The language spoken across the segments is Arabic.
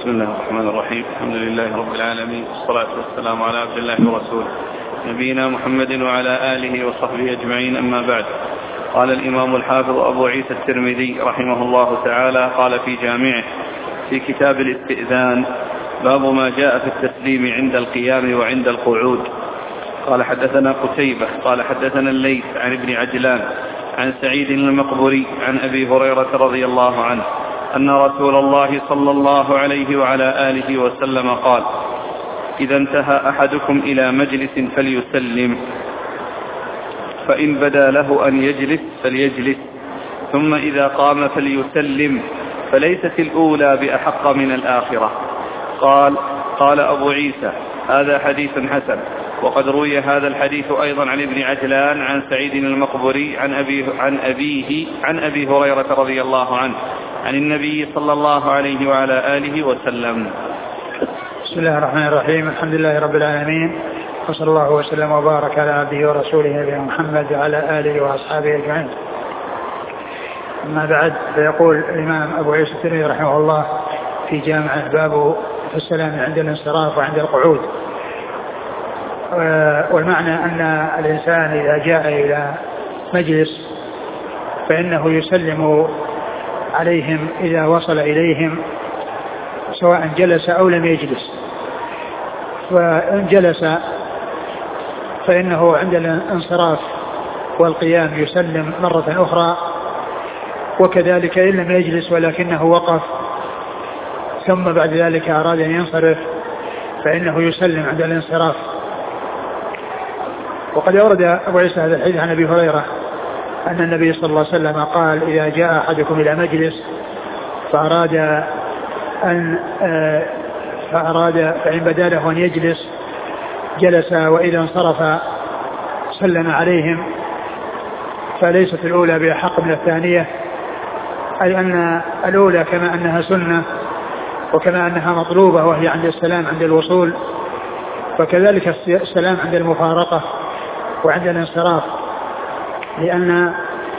بسم الله الرحمن الرحيم. الحمد لله رب العالمين، والصلاة والسلام على عبد الله ورسوله نبينا محمد وعلى آله وصحبه أجمعين، أما بعد. قال الإمام الحافظ أبو عيسى الترمذي رحمه الله تعالى قال في جامعه في كتاب الاستئذان: باب ما جاء في التسليم عند القيام وعند القعود. قال حدثنا قتيبة قال حدثنا الليث عن ابن عجلان عن سعيد المقبري عن أبي هريرة رضي الله عنه أن رسول الله صلى الله عليه وعلى آله وسلم قال: إذا انتهى أحدكم إلى مجلس فليسلم، فإن بدا له أن يجلس فليجلس، ثم إذا قام فليسلم، فليست الأولى بأحق من الآخرة. قال أبو عيسى: هذا حديث حسن. وقد روي هذا الحديث أيضا عن ابن عجلان عن سعيد المقبري عن أبي هريرة رضي الله عنه عن النبي صلى الله عليه وعلى آله وسلم. بسم الله الرحمن الرحيم. الحمد لله رب العالمين، وصلى الله وسلم وبارك على عبده ورسوله نبينا محمد وعلى آله وأصحابه أجمعين. أما بعد، فيقول الإمام أبو عيسى الترمذي رحمه الله في جامعه: باب في السلام عند الانصراف وعند القعود. والمعنى أن الإنسان إذا جاء إلى مجلس فإنه يسلم عليهم إذا وصل إليهم، سواء جلس أو لم يجلس. فإن جلس فإنه عند الانصراف والقيام يسلم مرة أخرى، وكذلك إن لم يجلس ولكنه وقف ثم بعد ذلك أراد أن ينصرف فإنه يسلم عند الانصراف. وقد أورد أبو عيسى هذا الحديث عن أبي هريرة أن النبي صلى الله عليه وسلم قال: إذا جاء أحدكم إلى مجلس فإن بدا له أن يجلس جلس، وإذا انصرف سلم عليهم، فليست الأولى بأحق من الثانية، أي أن الأولى كما أنها سنة وكما أنها مطلوبة وهي عند السلام عند الوصول، فكذلك السلام عند المفارقة وعند الانصراف، لأن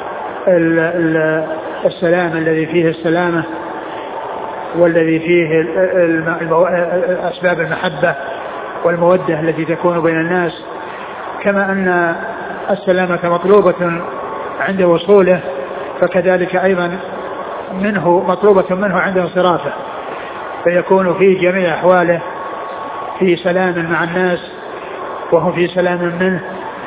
السلام الذي فيه السلامة والذي فيه أسباب المحبة والمودة التي تكون بين الناس، كما أن السلامة مطلوبة عند وصوله، فكذلك أيضا مطلوبة منه عند انصرافه، فيكون في جميع أحواله في سلام مع الناس وهم في سلام منه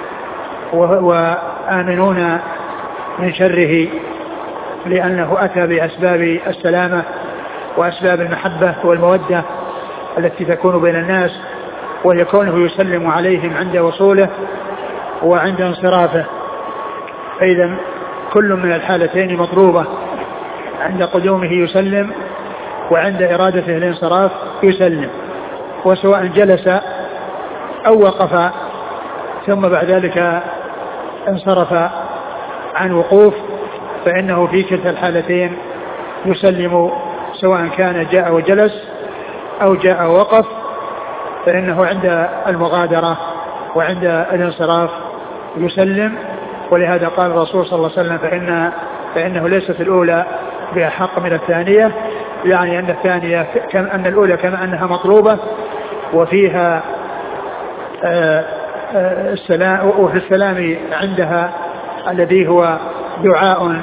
وآمنون من شره، لأنه أتى بأسباب السلامة وأسباب المحبة والمودة التي تكون بين الناس، ويكونه يسلم عليهم عند وصوله وعند انصرافه. فإذا كل من الحالتين مطلوبة، عند قدومه يسلم وعند إرادته الانصراف يسلم، وسواء جلس أو وقف ثم بعد ذلك انصرف عن وقوف فإنه في كلتا الحالتين يسلم، سواء كان جاء وجلس أو جاء ووقف، فإنه عند المغادرة وعند الانصراف يسلم. ولهذا قال الرسول صلى الله عليه وسلم: فإنه ليست الأولى بأحق من الثانية، يعني أن الثانية أن الأولى كما أنها مطلوبة وفيها السلام، وفي السلام عندها الذي هو دعاء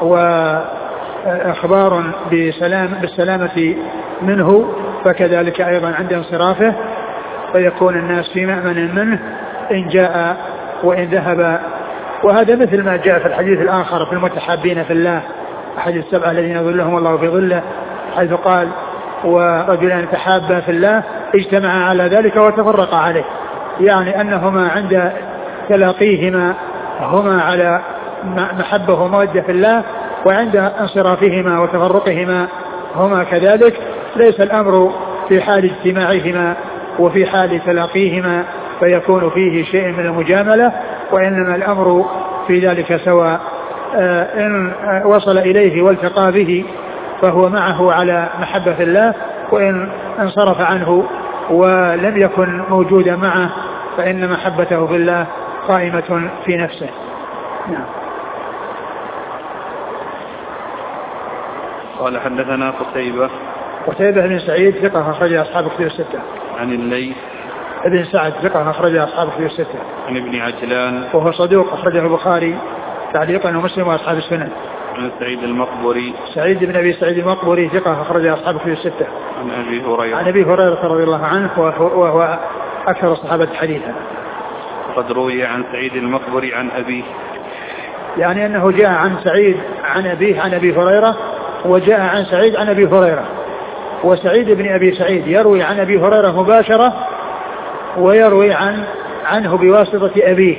وإخبار بالسلامة منه، فكذلك أيضا عند انصرافه، فيكون الناس في مأمن منه إن جاء وإن ذهب. وهذا مثل ما جاء في الحديث الآخر في المتحابين في الله، أحد السبعة الذين يظلهم الله في ظله، حيث قال: ورجلان تحابا في الله اجتمعا على ذلك وتفرقا عليه، يعني أنهما عند تلاقيهما هما على محبة ومودة في الله، وعند انصرافهما وتفرقهما هما كذلك. ليس الأمر في حال اجتماعهما وفي حال تلاقيهما فيكون فيه شيء من المجاملة، وإنما الأمر في ذلك سواء. إن وصل إليه والتقى به فهو معه على محبة الله، وإن انصرف عنه ولم يكن موجودا معه فإن محبته في الله قائمة في نفسه. نعم. قال حدثنا قتيبة قتيبة بن سعيد ثقة أخرج أصحاب الكتب الستة. عن الليث ابن سعد ثقة أخرج أصحاب الكتب الستة. عن ابن عجلان وهو صدوق أخرجه البخاري تعليقا ومسلم وأصحاب السنن. عن سعيد المقبري سعيد بن أبي سعيد المقبري ثقة أخرج أصحاب الكتب الستة. عن أبي هريرة رضي الله عنه وهو أكثر الصحابة حديثا. قد روي عن سعيد المقبري عن أبيه، يعني أنه جاء عن سعيد عن أبيه عن أبي هريرة، وجاء عن سعيد عن أبي هريرة. وسعيد بن أبي سعيد يروي عن أبي هريرة مباشرة، ويروي عنه بواسطة أبيه.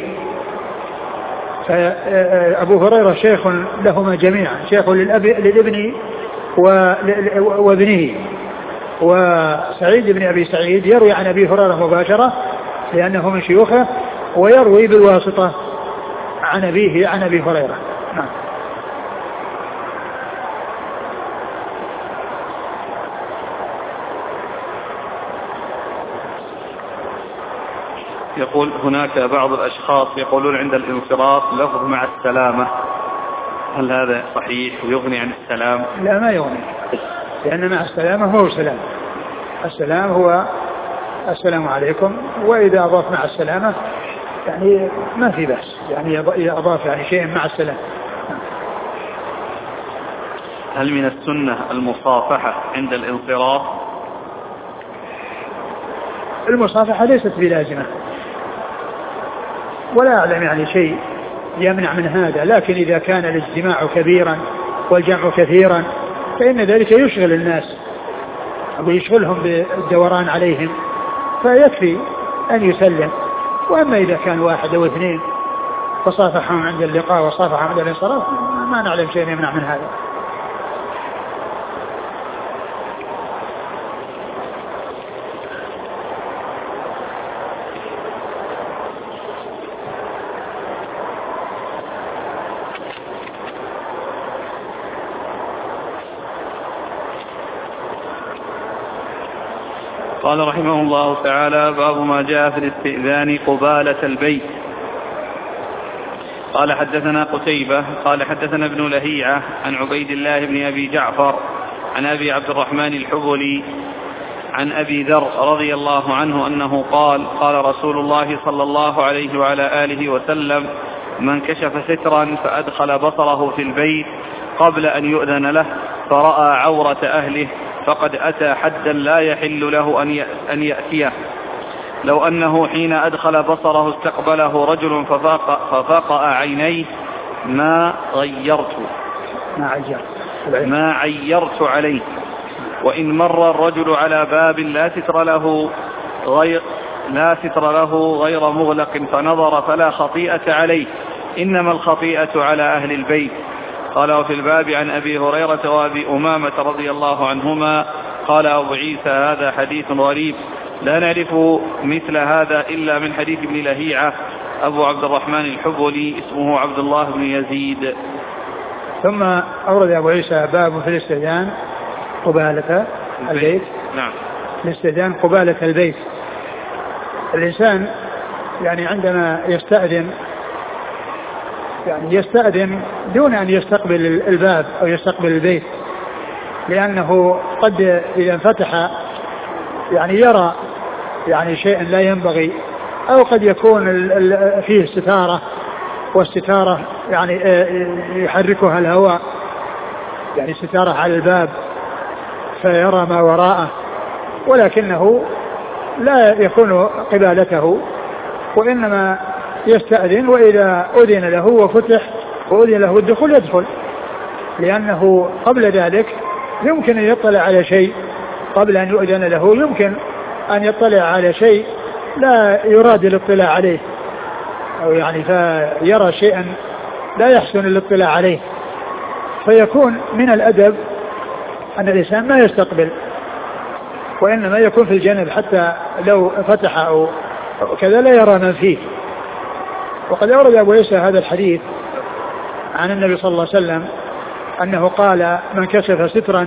فأبو هريرة شيخ لهما جميعا، شيخ للابن وابنه. وسعيد بن أبي سعيد يروي عن أبي هريرة مباشرة لأنه من شيوخه، ويروي بالواسطة عن أبيه عن أبي هريرة. نعم. يقول هناك بعض الأشخاص يقولون عند الانصراف لفظ مع السلامة، هل هذا صحيح ويغني عن السلام؟ لا، ما يغني، لأن مع السلامة هو سلام. السلام هو السلام عليكم، وإذا أضاف مع السلامة يعني ما في بأس، يعني إذا أضاف يعني شيء مع السلام. هل من السنة المصافحة عند الانصراف؟ المصافحة ليست بلازمة، ولا أعلم يعني شيء يمنع من هذا، لكن إذا كان الاجتماع كبيرا والجمع كثيرا فإن ذلك يشغل الناس ويشغلهم بالدوران عليهم، فيكفي أن يسلم. وأما إذا كان واحد أو اثنين فصافحهم عند اللقاء وصافحهم عند الانصراف ما نعلم شيء يمنع من هذا. قال رحمه الله تعالى: باب ما جاء في الاستئذان قبالة البيت. قال حدثنا قتيبة قال حدثنا ابن لهيعة عن عبيد الله بن أبي جعفر عن أبي عبد الرحمن الحبلي عن أبي ذر رضي الله عنه أنه قال: قال رسول الله صلى الله عليه وعلى آله وسلم: من كشف سترا فأدخل بصره في البيت قبل أن يؤذن له فرأى عورة أهله فقد أتى حدا لا يحل له أن يأتيه. لو أنه حين أدخل بصره استقبله رجل ففاقأ عينيه ما عيرت عليه. وإن مر الرجل على باب لا ستر له غير مغلق فنظر فلا خطيئة عليه، إنما الخطيئة على أهل البيت. قال: وفي الباب عن أبي هريرة وأبي أمامة رضي الله عنهما. قال أبو عيسى: هذا حديث غريب لا نعرف مثل هذا إلا من حديث ابن لهيعة أبو عبد الرحمن الحبلي اسمه عبد الله بن يزيد. ثم أورد أبو عيسى باب في الاستئذان قبالة البيت. نعم. الاستئذان قبالة البيت. الإنسان يعني عندما يستأذن يعني يستأذن دون أن يستقبل الباب أو يستقبل البيت، لأنه قد إذا انفتح يعني يرى يعني شيئا لا ينبغي، أو قد يكون فيه ستارة، والستارة يعني يحركها الهواء، يعني ستارة على الباب فيرى ما وراءه، ولكنه لا يكون قبالته، وإنما يستأذن، وإذا أذن له وفتح وأذن له الدخول يدخل، لأنه قبل ذلك يمكن أن يطلع على شيء، قبل أن يؤذن له يمكن أن يطلع على شيء لا يراد الاطلاع عليه، أو يعني فيرى شيئا لا يحسن الاطلاع عليه، فيكون من الأدب أن الإنسان ما يستقبل، وإنما يكون في الجانب حتى لو فتح أو كذا لا يرى من فيه. وقد أورد أبو عيسى هذا الحديث عن النبي صلى الله عليه وسلم أنه قال: من كشف سترا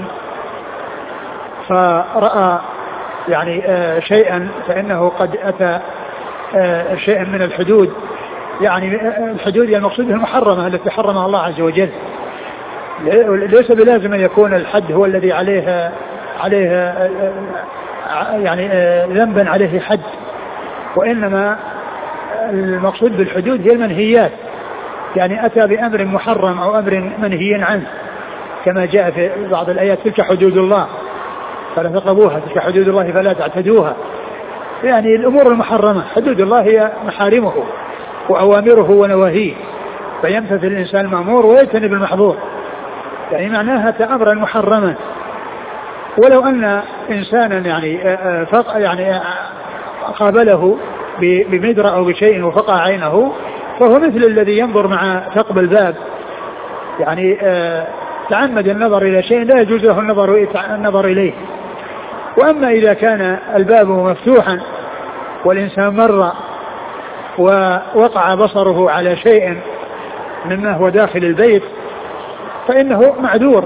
فرأى يعني شيئا فإنه قد أتى شيئا من الحدود، يعني الحدود المقصود المحرمة التي حرمها الله عز وجل. ليس بلازم أن يكون الحد هو الذي عليه عليه يعني ذنبا عليه حد، وإنما المقصود بالحدود هي المنهيات، يعني أتى بأمر محرم أو أمر منهي عنه كما جاء في بعض الآيات تلك حدود الله فلا تقربوها، تلك حدود الله فلا تعتدوها. يعني الأمور المحرمة حدود الله هي محارمه وأوامره ونواهيه، فيمتثل الإنسان المأمور ويجتنب المحظور، يعني معناها أمرا محرما. ولو أن إنسانا يعني قابله بمدرة أو بشيء وفقع عينه فهو مثل الذي ينظر مع ثقب الباب، يعني تعمد النظر إلى شيء لا يجوز له النظر إليه. وأما إذا كان الباب مفتوحا والإنسان مر ووقع بصره على شيء مما هو داخل البيت فإنه معذور،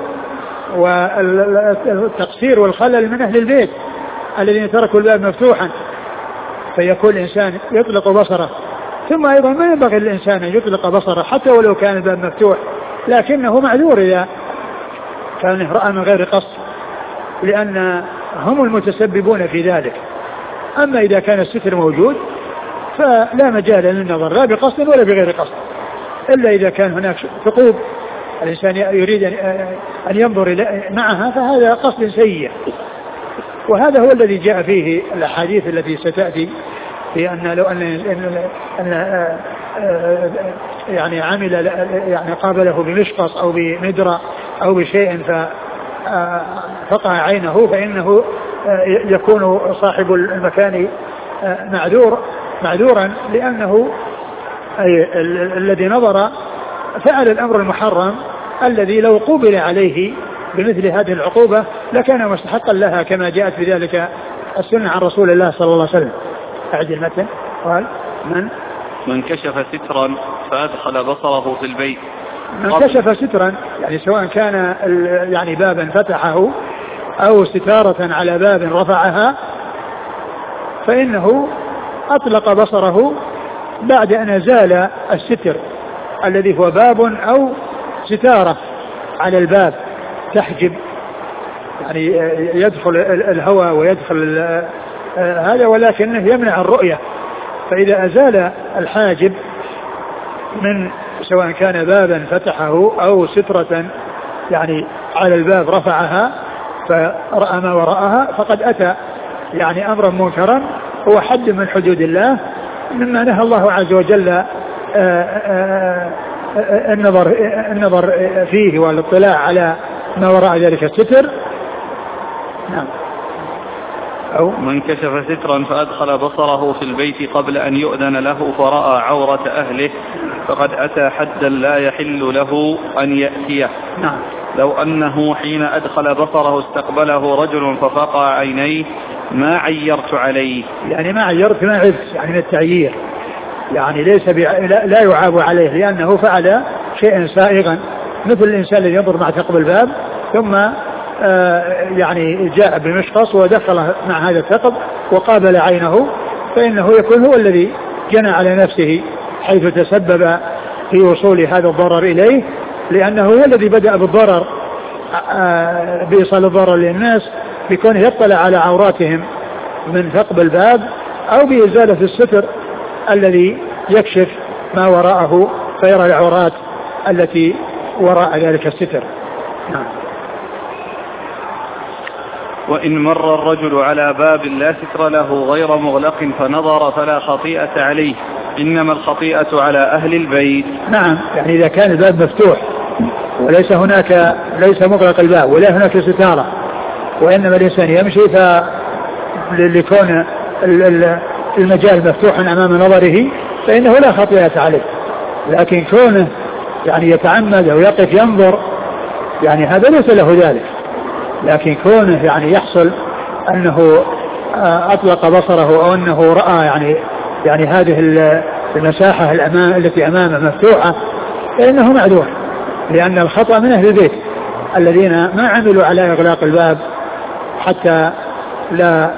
والتقصير والخلل من أهل البيت الذين تركوا الباب مفتوحا، فيكون الإنسان يطلق بصره. ثم أيضا ما ينبغي للإنسان أن يطلق بصره حتى ولو كان الباب مفتوح، لكنه معذور إذا كان رأى من غير قصد، لأن هم المتسببون في ذلك. أما إذا كان الستر موجود فلا مجال للنظر لا بقصد ولا بغير قصد، إلا إذا كان هناك ثقوب الإنسان يريد أن ينظر معها فهذا قصد سيء. وهذا هو الذي جاء فيه الأحاديث التي ستأتي في أن لو أن يعني عمل يعني قابله بمشقص أو بمدرة أو بشيء ففقع عينه فإنه يكون صاحب المكان معذورا، لأنه الذي نظر فعل الأمر المحرم الذي لو قوبل عليه بمثل هذه العقوبة لكان مستحقا لها، كما جاءت بذلك السنة عن رسول الله صلى الله عليه وسلم. أعد المتن. قال من كشف سترا فأدخل بصره في البيت. من كشف سترا يعني سواء كان يعني بابا فتحه أو ستارة على باب رفعها فإنه أطلق بصره بعد أن أزال الستر الذي هو باب أو ستارة على الباب تحجب، يعني يدخل الهواء ويدخل هذا ولكنه يمنع الرؤية. فإذا أزال الحاجب من سواء كان بابا فتحه أو سترة يعني على الباب رفعها فرأى ما وراءها فقد أتى يعني أمرا منكرا هو حد من حدود الله مما نهى الله عز وجل النظر فيه والاطلاع على ما وراء ذلك الستر. نعم. أو من كشف سترا فأدخل بصره في البيت قبل أن يؤذن له فرأى عورة أهله فقد أتى حدا لا يحل له أن يأتيه. نعم. لو أنه حين أدخل بصره استقبله رجل ففقع عينيه ما عيرت عليه، يعني ما عيرت ما عبت يعني من التعيير، يعني ليس لا يعاب عليه لأنه فعل شيئا سائغا مثل الإنسان الذي ينظر مع ثقب الباب ثم يعني جاء بمشقص ودخل مع هذا الثقب وقابل عينه فإنه يكون هو الذي جنى على نفسه حيث تسبب في وصول هذا الضرر إليه، لأنه هو الذي بدأ بالضرر بإيصال الضرر للناس بكونه يطلع على عوراتهم من ثقب الباب أو بإزالة الستر الذي يكشف ما وراءه فيرى العورات التي وراء ذلك الستر. نعم. وإن مر الرجل على باب لا ستر له غير مغلق فنظر فلا خطيئة عليه، إنما الخطيئة على أهل البيت. نعم، يعني إذا كان الباب مفتوح وليس هناك ليس مغلق الباب ولا هناك ستارة وإنما الإنسان يمشي فلكون المجال مفتوحا أمام نظره فإنه لا خطيئة عليه، لكن كونه يعني يتعمد أو يقف ينظر يعني هذا ليس له ذلك، لكن كونه يعني يحصل أنه أطلق بصره أو أنه رأى يعني هذه المساحة التي أمامه مفتوحة فإنه معذور، لأن الخطأ من أهل البيت الذين ما عملوا على إغلاق الباب حتى لا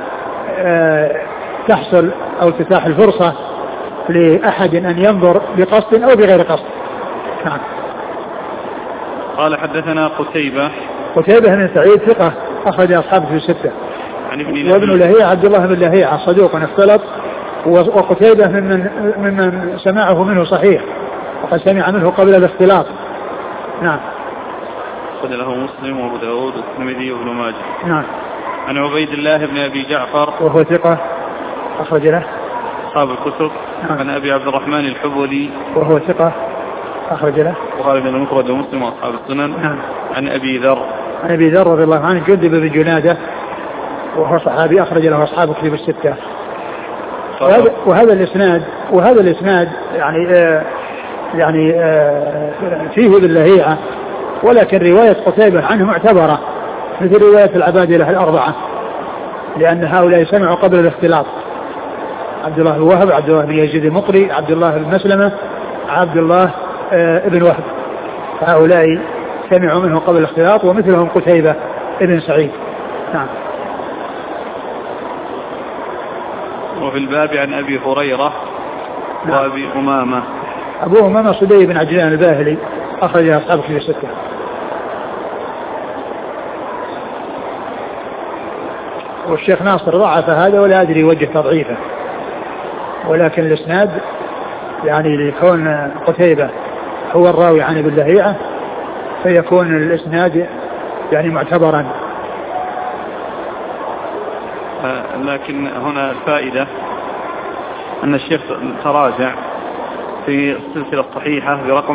تحصل أو تتاح الفرصة لأحد أن ينظر بقصد أو بغير قصد. قال حدثنا قتيبة بن سعيد ثقة أخرج أصحابه في الستة. وابن لهيعة عبد الله بن لهيعة صدوق اختلط، وقتيبة ممن سماعه منه صحيح، وقد سمع منه قبل الاختلاط. نعم. أخرج له مسلم وأبو داود والترمذي وابن ماجه. نعم. عن عبيد الله بن أبي جعفر وهو ثقة أخرج له أصحاب الكتب. نعم. عن أبي عبد الرحمن الحبولي وهو ثقة أخرج له البخاري بن المفرد ومسلم وأصحاب السنن. نعم. عن أبي ذر رضي الله عنه جندب بن جنادة وهو صحابي أخرج له أصحاب الكتب الستة. وهذا الإسناد يعني فيه باللهيعة، ولكن رواية قتيبة عنه معتبرة مثل رواية العبادلة الأربعة، لأن هؤلاء سمعوا قبل الاختلاط: عبد الله بن وهب، عبد الله بن يزيد المقري، عبد الله بن مسلمة، عبد الله ابن وهب، هؤلاء سمعوا منه قبل الاختلاط، ومثلهم قتيبة ابن سعيد. نعم. وفي الباب عن أبي هريرة. نعم. وأبي أمامة. أبو أمامة صدي بن عجلان الباهلي أخرج أصحاب الكتب الستة. والشيخ ناصر ضعف هذا ولا أدري وجه تضعيفه، ولكن الإسناد يعني لكون قتيبة هو الراوي عن ابن لهيعة فيكون الإسناد يعني معتبرا. لكن هنا الفائدة أن الشيخ تراجع في السلسلة الصحيحة برقم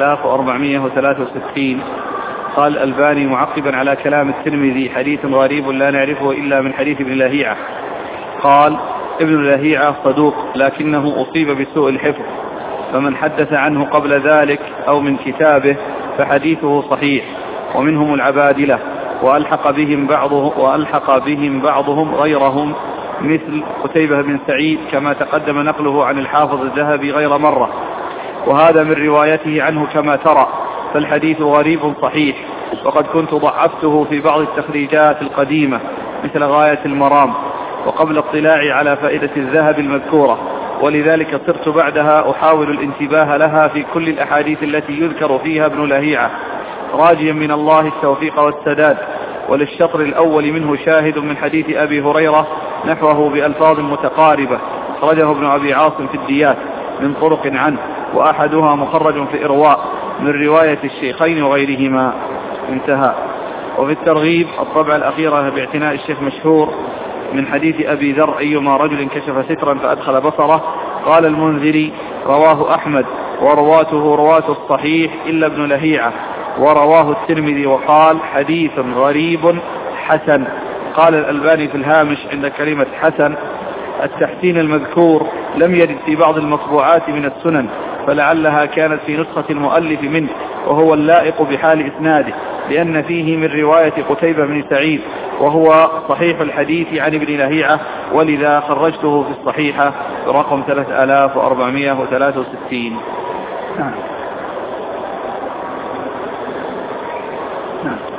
3463. قال الألباني معقبا على كلام الترمذي: حديث غريب لا نعرفه إلا من حديث ابن لهيعة. قال: ابن لهيعة صدوق لكنه أصيب بسوء الحفظ، فمن حدث عنه قبل ذلك أو من كتابه فحديثه صحيح. ومنهم العبادلة، وألحق بهم بعضهم غيرهم مثل قتيبة بن سعيد، كما تقدم نقله عن الحافظ الذهبي غير مرة، وهذا من روايته عنه كما ترى، فالحديث غريب صحيح. وقد كنت ضعفته في بعض التخريجات القديمة مثل غاية المرام، وقبل اطلاعي على فائدة الذهب المذكورة، ولذلك صرت بعدها أحاول الانتباه لها في كل الأحاديث التي يذكر فيها ابن لهيعة، راجيا من الله التوفيق والسداد. وللشطر الأول منه شاهد من حديث أبي هريرة نحوه بألفاظ متقاربة، أخرجه ابن أبي عاصم في الديات من طرق عنه، وأحدها مخرج في إرواء من رواية الشيخين وغيرهما. انتهى. وفي الترغيب الطبعة الأخيرة باعتناء الشيخ مشهور من حديث أبي ذر: أيما رجل كشف سترا فأدخل بصره. قال المنذري: رواه أحمد ورواته رواة الصحيح إلا ابن لهيعة، ورواه الترمذي وقال: حديث غريب حسن. قال الألباني في الهامش عند كلمة حسن: التحسين المذكور لم يرد في بعض المطبوعات من السنن، فلعلها كانت في نسخة المؤلف منه، وهو اللائق بحال إسناده، لأن فيه من رواية قتيبة بن سعيد، وهو صحيح الحديث عن ابن لهيعة، ولذا خرجته في الصحيحة برقم 3463. نعم. نعم.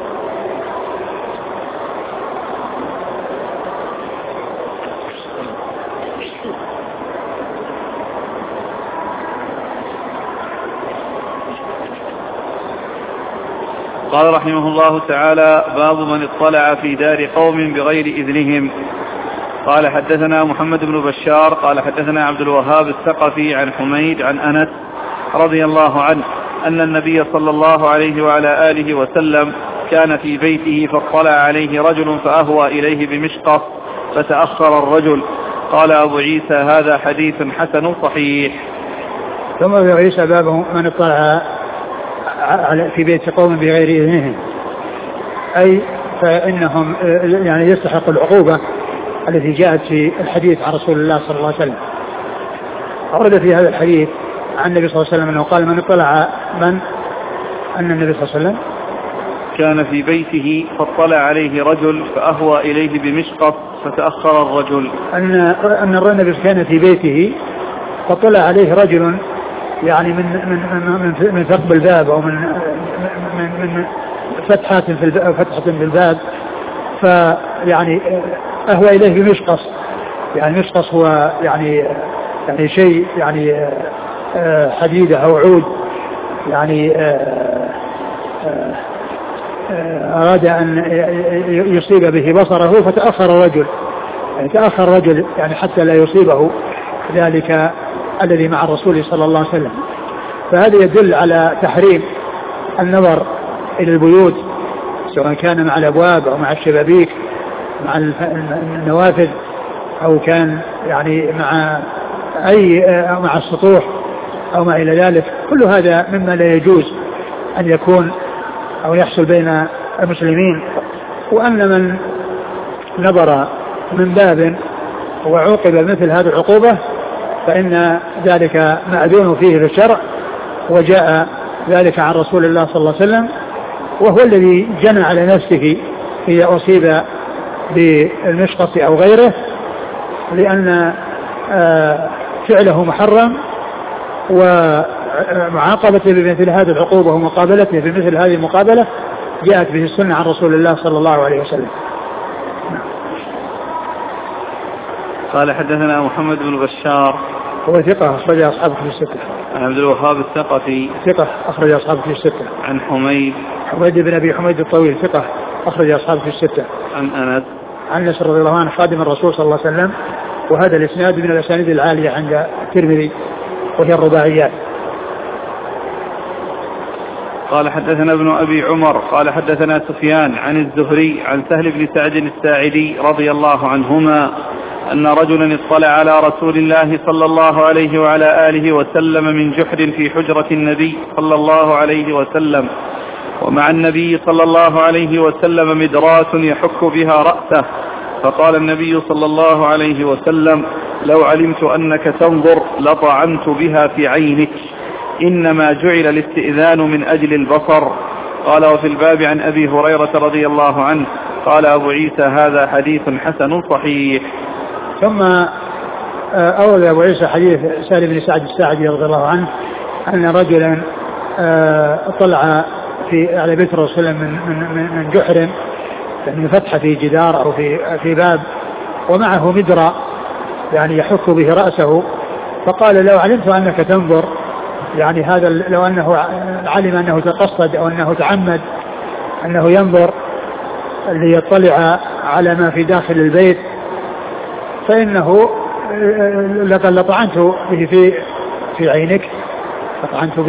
قال رحمه الله تعالى: باب من اطلع في دار قوم بغير إذنهم. قال: حدثنا محمد بن بشار قال حدثنا عبد الوهاب الثقفي عن حميد عن أنس رضي الله عنه أن النبي صلى الله عليه وعلى آله وسلم كان في بيته فاطلع عليه رجل فأهوى إليه بمشقص فتأخر الرجل. قال أبو عيسى: هذا حديث حسن صحيح. ثم أبو عيسى باب من اطلع في بيت قوم بغير إذنهم، أي فإنهم يعني يستحق العقوبة التي جاءت في الحديث عن رسول الله صلى الله عليه وسلم. أورد في هذا الحديث عن النبي صلى الله عليه وسلم أنه قال: من اطلع أن النبي صلى الله عليه وسلم كان في بيته فاطلع عليه رجل فأهوى إليه بمشقص فتأخر الرجل. أن النبي كان في بيته فاطلع عليه رجل يعني من ثقب الباب أو من فتحة في الباب، فيعني أهوى إليه بمشقص. يعني مشقص هو يعني شيء يعني حديدة أو عود يعني أراد أن يصيب به بصره فتأخر الرجل، تأخر الرجل يعني حتى لا يصيبه ذلك الذي مع الرسول صلى الله عليه وسلم. فهذا يدل على تحريم النظر إلى البيوت سواء كان مع الأبواب أو مع الشبابيك مع النوافذ أو كان يعني مع السطوح أو ما إلى ذلك. كل هذا مما لا يجوز أن يكون أو يحصل بين المسلمين. وأن من نظر من باب وعوقب مثل هذه العقوبة فإن ذلك مأذون فيه في الشرع، وجاء ذلك عن رسول الله صلى الله عليه وسلم، وهو الذي جنى على نفسه إذا أصيب بالمشقص أو غيره، لأن فعله محرم، ومعاقبته بمثل هذه العقوبة ومقابلته بمثل هذه المقابلة جاءت به السنة عن رسول الله صلى الله عليه وسلم. قال حدثنا محمد بن بشار هو ثقة أخرج أصحابه في الستة. عن عبد الوهاب الثقفي ثقة أخرج أصحابه في الستة. عن حميد بن أبي حميد الطويل ثقة أخرج أصحابه في الستة. عن أنس رضي الله عنه خادم الرسول صلى الله عليه وسلم. وهذا الإسناد من الأسانيد العالية عند الترمذي وهي الرباعيات. قال حدثنا ابن أبي عمر قال حدثنا سفيان عن الزهري عن سهل بن سعد الساعدي رضي الله عنهما أن رجلا اطلع على رسول الله صلى الله عليه وعلى آله وسلم من جحر في حجرة النبي صلى الله عليه وسلم، ومع النبي صلى الله عليه وسلم مدراس يحك بها رأسه، فقال النبي صلى الله عليه وسلم: لو علمت أنك تنظر لطعنت بها في عينك، إنما جعل الاستئذان من أجل البصر. قال: وفي الباب عن أبي هريرة رضي الله عنه. قال أبو عيسى: هذا حديث حسن صحيح. ثم أورد أبو عيسى حديث سهل بن سعد الساعدي رضي الله عنه أن رجلا طلع على بيت الرسول من جحر، من فتحة في جدار أو في باب، ومعه مدرى يعني يحك به رأسه، فقال: لو علمت أنك تنظر، يعني هذا لو أنه علم أنه تقصد أو أنه تعمد أنه ينظر ليطلع على ما في داخل البيت، فإنه لقد لطعنت به في عينك. لطعنت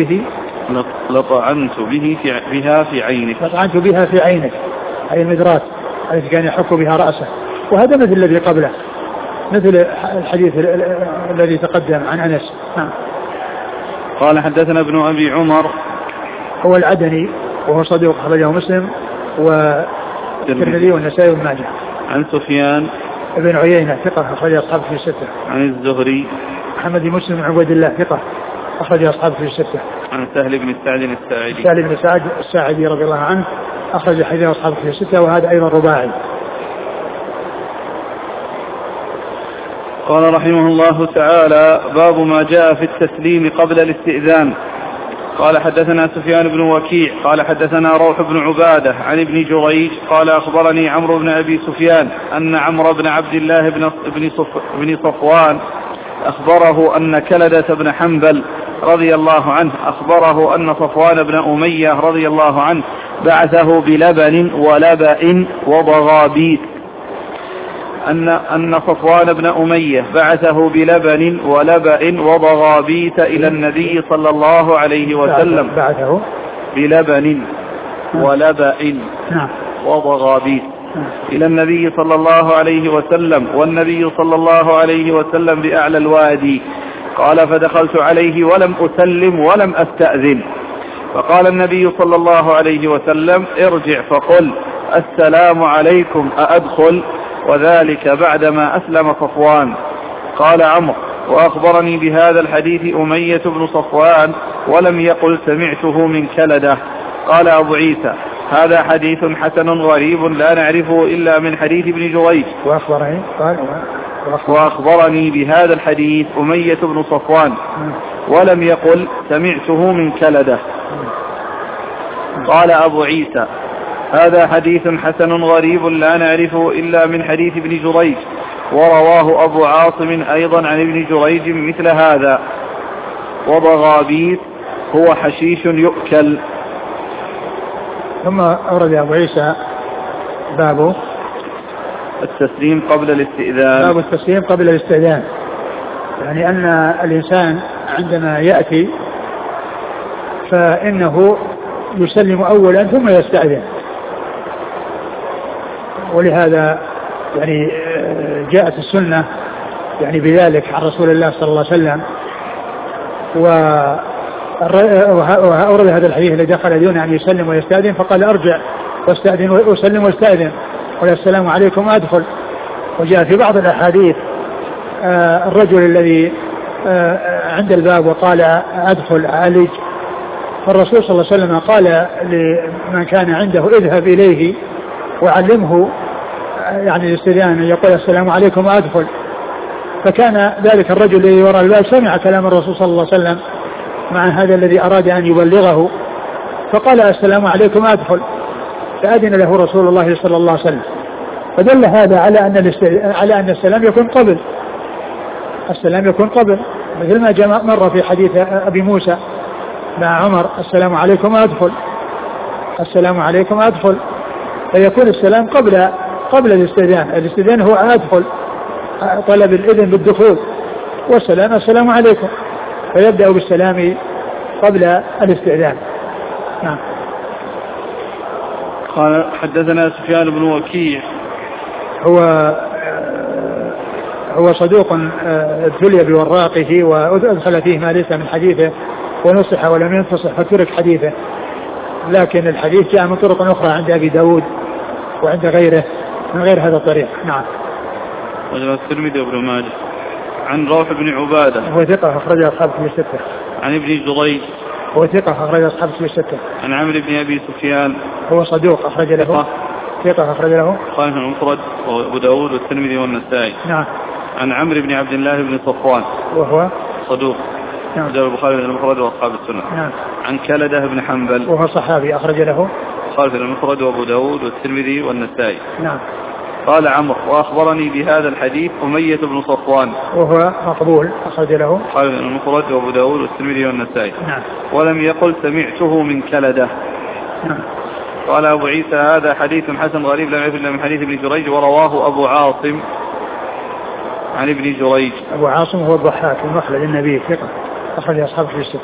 بها في عينك أي المدرات التي كان يحك بها رأسه. وهذا مثل الذي قبله، مثل الحديث الذي تقدم عن أنس. قال حدثنا ابن أبي عمر هو العدني وهو صديق أخرجه مسلم والترمذي والنسائي وابن ماجه. عن سفيان ابن عيينة ثقة أخرج أصحابه في الستة. عن الزهري محمد بن مسلم بن عبيد الله ثقة أخرج أصحابه في الستة. عن سهل بن سعد الساعدي رضي الله عنه أخرج حديث أصحابه في الستة، وهذا أيضا رباعي. قال رحمه الله تعالى: باب ما جاء في التسليم قبل الاستئذان. قال حدثنا سفيان بن وكيع قال حدثنا روح بن عبادة عن ابن جريج قال أخبرني عمرو بن أبي سفيان أن عمرو بن عبد الله بن صفوان أخبره أن كلدة بن حنبل رضي الله عنه أخبره أن صفوان بن أمية رضي الله عنه بعثه بلبن ولبئ وضغابيت. أن صفوان بن أمية بعثه بلبن ولبئ وضغابيت إلى النبي صلى الله عليه وسلم. بعثه بلبن ولبئ وضغابيت إلى النبي صلى الله عليه وسلم، والنبي صلى الله عليه وسلم بأعلى الوادي. قال: فدخلت عليه ولم أسلم ولم أستأذن، فقال النبي صلى الله عليه وسلم: ارجع فقل: السلام عليكم أأدخل؟ وذلك بعدما أسلم صفوان. قال عمرو: وأخبرني بهذا الحديث أمية بن صفوان ولم يقل سمعته من كلدة. قال أبو عيسى: هذا حديث حسن غريب لا نعرفه إلا من حديث ابن جريج. وأخبرني بهذا الحديث أمية بن صفوان ولم يقل سمعته من كلدة. قال أبو عيسى: هذا حديث حسن غريب لا نعرفه إلا من حديث ابن جريج، ورواه أبو عاصم أيضا عن ابن جريج مثل هذا. وضغابيت هو حشيش يؤكل. ثم أورد أبو عيسى باب التسليم قبل الاستئذان. باب التسليم قبل الاستئذان، يعني أن الإنسان عندما يأتي فإنه يسلم أولا ثم يستأذن، ولهذا يعني جاءت السنة يعني بذلك عن رسول الله صلى الله عليه وسلم. وأورد هذا الحديث الذي دخل دون أن يسلم ويستأذن فقال أرجع واستأذن وأسلم واستأذن ولا السلام عليكم أدخل. وجاء في بعض الأحاديث الرجل الذي عند الباب وقال أدخل أعالج، فالرسول صلى الله عليه وسلم قال لمن كان عنده اذهب إليه وعلمه يعني الاستئذان يقول السلام عليكم أدخل. فكان ذلك الرجل الذي وراء الباب سمع كلام الرسول صلى الله عليه وسلم مع هذا الذي أراد أن يبلغه، فقال السلام عليكم أدخل، فأذن له رسول الله صلى الله عليه وسلم. فدل هذا على أن السلام يكون قبل، السلام يكون قبل، مثل ما جاء مرة في حديث أبي موسى مع عمر السلام عليكم أدخل، السلام عليكم أدخل، فيكون السلام قبل الاستئذان. الاستئذان هو أدخل، طلب الإذن بالدخول، والسلام السلام عليكم، فيبدأ بالسلام قبل الاستئذان. نعم. قال حدثنا سفيان بن وكيع هو صدوق ابتلي بوراقه وأدخل فيه ما ليس من حديثه ونصح ولم ينتصح فترك حديثه، لكن الحديث جاء من طرق أخرى عند أبي داود وعند غيره من غير هذا الطريق. نعم. وجاء الترمذي وابن ماجه عن روح بن عبادة هو ثقة أخرج أصحاب كتب الستة. عن ابن جريج هو ثقة أخرج أصحاب كتب الستة. عن عمرو بن أبي سفيان هو صدوق أخرج له ثقة أخرج له قال ابن المفرد وأبو داود والترمذي والنسائي. نعم. عن عمرو بن عبد الله بن صفوان وهو صدوق. نعم. جاء البخاري بن المفرد وأصحاب السنة. نعم. عن كلدة بن حنبل وهو صحابي أخرج له قال في المفرد وأبو داود والترمذي والنسائي. نعم. قال عمرو وأخبرني بهذا الحديث أمية بن صفوان وهو مقبول أخرج له قال في المفرد وأبو داود والترمذي والنسائي. نعم. ولم يقل سمعته من كلدة. نعم. قال أبو عيسى هذا حديث حسن غريب لم يفل من حديث ابن جريج ورواه أبو عاصم عن ابن جريج. أبو عاصم هو الضحاك المخلد النبي ثقة أخرج أصحابه في الستة.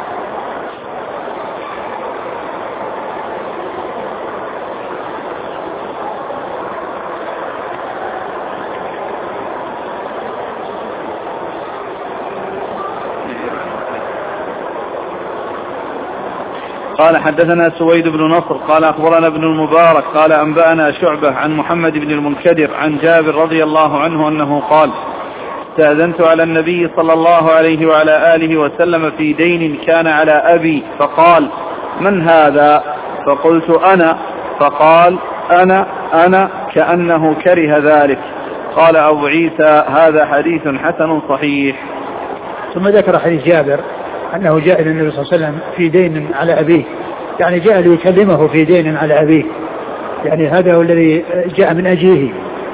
قال حدثنا سويد بن نصر قال أخبرنا ابن المبارك قال أنبأنا شعبة عن محمد بن المنكدر عن جابر رضي الله عنه أنه قال استأذنت على النبي صلى الله عليه وعلى آله وسلم في دين كان على أبي فقال من هذا؟ فقلت أنا، فقال أنا كأنه كره ذلك. قال أبو عيسى هذا حديث حسن صحيح. ثم ذكر حديث جابر أنه جاء إلى النبي صلى الله عليه وسلم في دين على أبيه، يعني جاء ليكلمه في دين على أبيه، يعني هذا هو الذي جاء من أجله.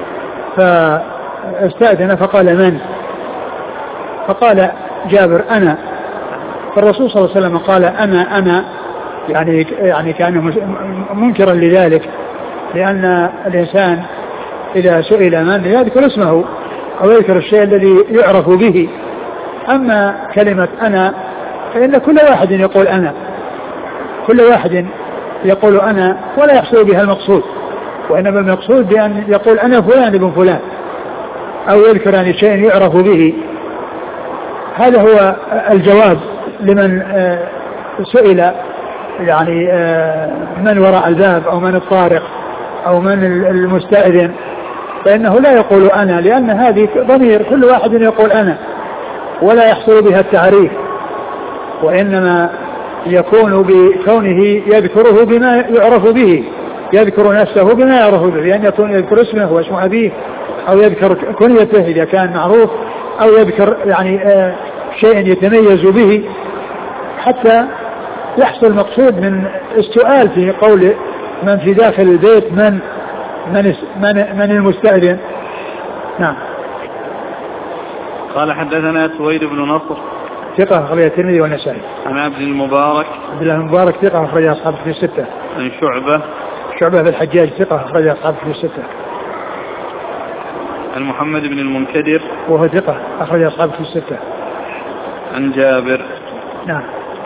فاستأذن فقال من؟ فقال جابر أنا. فالرسول صلى الله عليه وسلم قال أنا يعني كان منكرا لذلك، لأن الإنسان إذا سئل من يذكر اسمه أو يذكر الشيء الذي يعرف به. أما كلمة أنا فإن كل واحد يقول أنا، كل واحد يقول أنا ولا يحصل بها المقصود، وإنما المقصود بأن يقول أنا فلان ابن فلان أو يذكر عن شيء يعرف به. هذا هو الجواب لمن سئل يعني من وراء الباب أو من الطارق أو من المستأذن، فإنه لا يقول أنا، لأن هذه ضمير كل واحد يقول أنا ولا يحصل بها التعريف، وإنما يكون بكونه يذكره بما يعرف به، يذكر نفسه بما يعرف به، لأن يكون يذكر اسمه واسم أبيه أو يذكر كنيته إذا كان معروف، أو يذكر يعني شيء يتميز به حتى يحصل مقصود من السؤال في قول من في داخل البيت من المستأذن. نعم. قال حدثنا سويد بن نصر ثقة أخرج الترمذي والنسائي. عن عبد المبارك عبد الله المبارك ثقة أخرج أصحابه في الستة. عن شعبة. شعبة بالحجاج ثقة أخرج أصحاب في الستة. عن محمد بن المنكدر وهو ثقة أخرج أصحاب في الستة. عن جابر. نعم.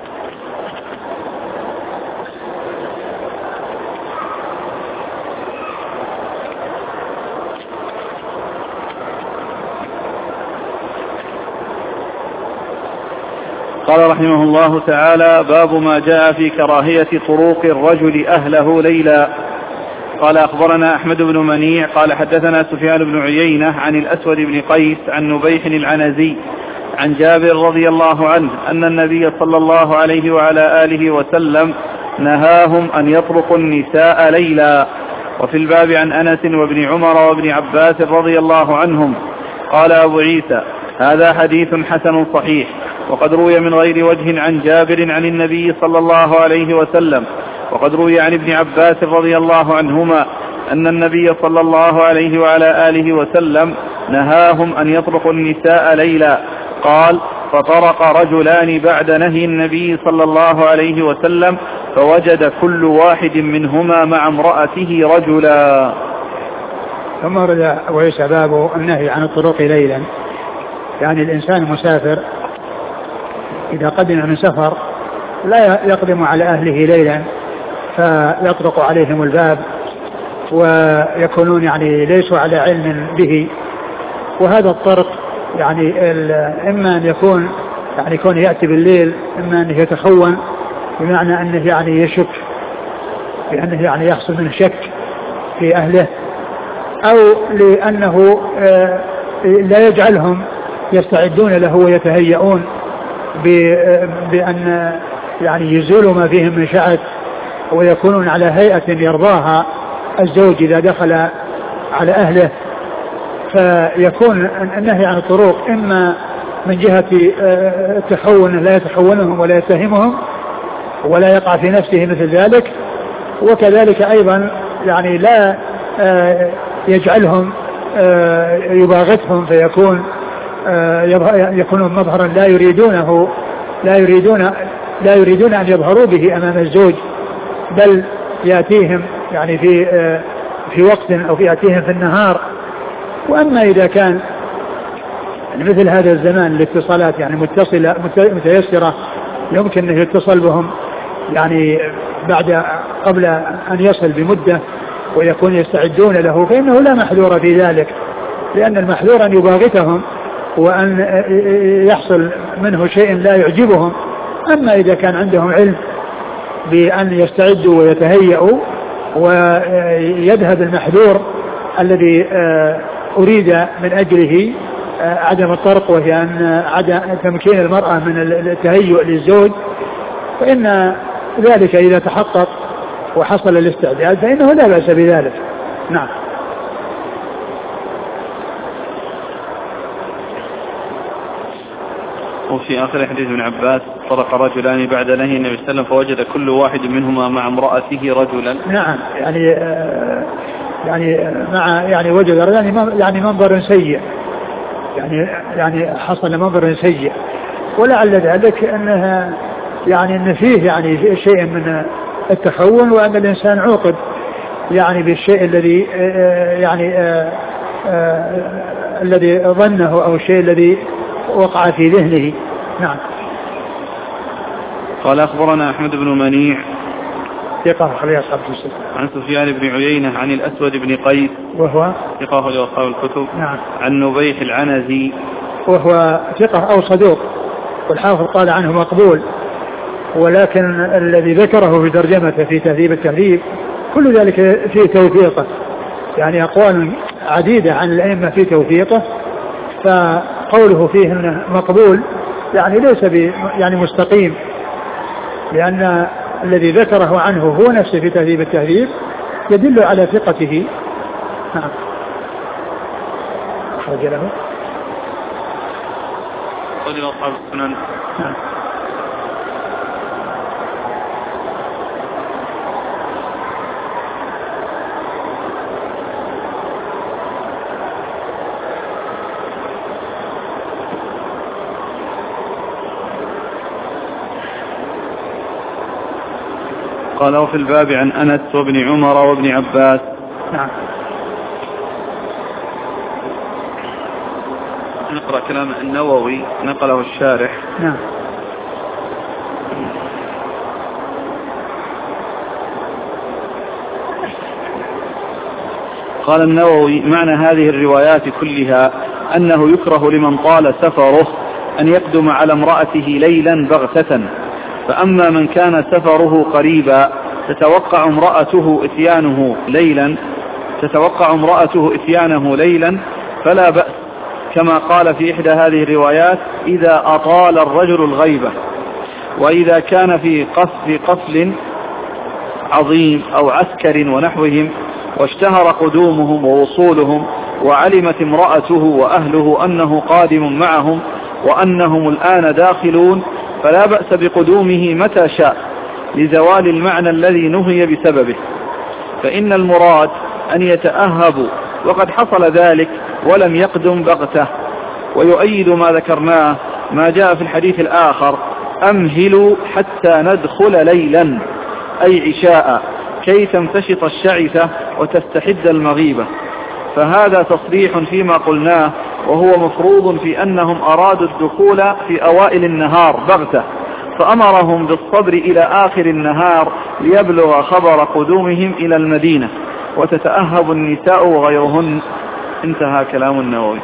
قال رحمه الله تعالى: باب ما جاء في كراهية طروق الرجل أهله ليلا. قال: أخبرنا أحمد بن منيع قال حدثنا سفيان بن عيينة عن الأسود بن قيس عن نبيح العنزي عن جابر رضي الله عنه أن النبي صلى الله عليه وعلى آله وسلم نهاهم أن يطرقوا النساء ليلا. وفي الباب عن أنس وابن عمر وابن عباس رضي الله عنهم. قال أبو عيسى: هذا حديث حسن صحيح، وقد روي من غير وجه عن جابر عن النبي صلى الله عليه وسلم، وقد روي عن ابن عباس رضي الله عنهما أن النبي صلى الله عليه وعلى آله وسلم نهاهم أن يطرقوا النساء ليلا. قال: فطرق رجلان بعد نهي النبي صلى الله عليه وسلم فوجد كل واحد منهما مع امرأته رجلا. ثم رجع ويسى باب النهي عن الطرق ليلا. يعني الإنسان مسافر إذا قدم من سفر لا يقدم على أهله ليلا فيطرق عليهم الباب ويكونون يعني ليسوا على علم به. وهذا الطرق يعني إما أن يكون يعني يكون يأتي بالليل، إما أنه يتخون بمعنى أنه يعني يشك بأنه يعني يحصل منه شك في أهله، أو لأنه لا يجعلهم يستعدون له ويتهيئون بأن يعني يزولوا ما فيهم من شعث ويكونون على هيئة يرضاها الزوج إذا دخل على أهله. فيكون النهي عن الطرق إما من جهة التخون لا يتخونهم ولا يتهمهم ولا يقع في نفسه مثل ذلك، وكذلك أيضا يعني لا يجعلهم يباغتهم فيكون يكونون مظهرا لا يريدون أن يظهروا به أمام الزوج، بل يأتيهم يعني في وقت أو يأتيهم في النهار. وأما إذا كان مثل هذا الزمان الاتصالات يعني متصلة متيسرة يمكن أن يتصل بهم يعني قبل أن يصل بمدة ويكون يستعدون له، فإنه لا محذور في ذلك، لأن المحذور أن يباغتهم وأن يحصل منه شيء لا يعجبهم. أما إذا كان عندهم علم بأن يستعدوا ويتهيئوا ويذهب المحذور الذي أريد من أجله عدم الطرق، وهي أن عدم تمكين المرأة من التهيؤ للزوج، فإن ذلك إذا تحقق وحصل الاستعداد فإنه لا بأس بذلك. نعم. وفي آخر حديث ابن عباس: طرق رجلان بعد نهي النبي صلى الله عليه وسلم فوجد كل واحد منهما مع امرأته رجلا. نعم، يعني وجد يعني منظر سيء، يعني حصل منظر سيء، ولعل ذلك أنها يعني أن فيه يعني شيء من التخون، وأن الإنسان عوقب يعني بالشيء الذي يعني الذي ظنه أو الشيء الذي وقع في ذهنه. نعم. قال: أخبرنا أحمد بن منيع ثقة أخرج أصحاب السنة. عن سفيان بن عيينة عن الأسود بن قيس وهو ثقة أخرج أصحاب الكتب. نعم. عن نبيح العنزي وهو ثقة أو صدوق، والحافظ قال عنه مقبول، ولكن الذي ذكره في ترجمته في تهذيب التهذيب كل ذلك فيه توثيقه، يعني أقوال عديدة عن الأئمة في توثيقه، فقوله فيه انه مقبول يعني ليس يعني مستقيم، لأن الذي ذكره عنه هو نفسه في تهذيب التهذيب يدل على ثقته. نعم. أخرج له قال أصحاب السنن. نعم. قال وفي الباب عن أنس وابن عمر وابن عباس. نعم. نقرأ كلام النووي نقله الشارح. نعم. قال النووي معنى هذه الروايات كلها أنه يكره لمن طال سفره أن يقدم على امرأته ليلا بغتة، فأما من كان سفره قريبا تتوقع امرأته إتيانه ليلا فلا بأس، كما قال في إحدى هذه الروايات إذا أطال الرجل الغيبة. وإذا كان في قفل عظيم أو عسكر ونحوهم واشتهر قدومهم ووصولهم وعلمت امرأته وأهله أنه قادم معهم وأنهم الآن داخلون فلا بأس بقدومه متى شاء لزوال المعنى الذي نهي بسببه، فإن المراد أن يتأهبوا، وقد حصل ذلك ولم يقدم بغته. ويؤيد ما ذكرناه ما جاء في الحديث الآخر أمهلوا حتى ندخل ليلا أي عشاء كي تمتشط الشعثة وتستحد المغيبة، فهذا تصريح فيما قلناه، وهو مفروض في أنهم أرادوا الدخول في أوائل النهار بغتة، فأمرهم بالصبر إلى آخر النهار ليبلغ خبر قدومهم إلى المدينة وتتأهب النساء وغيرهن. انتهى كلام النووي.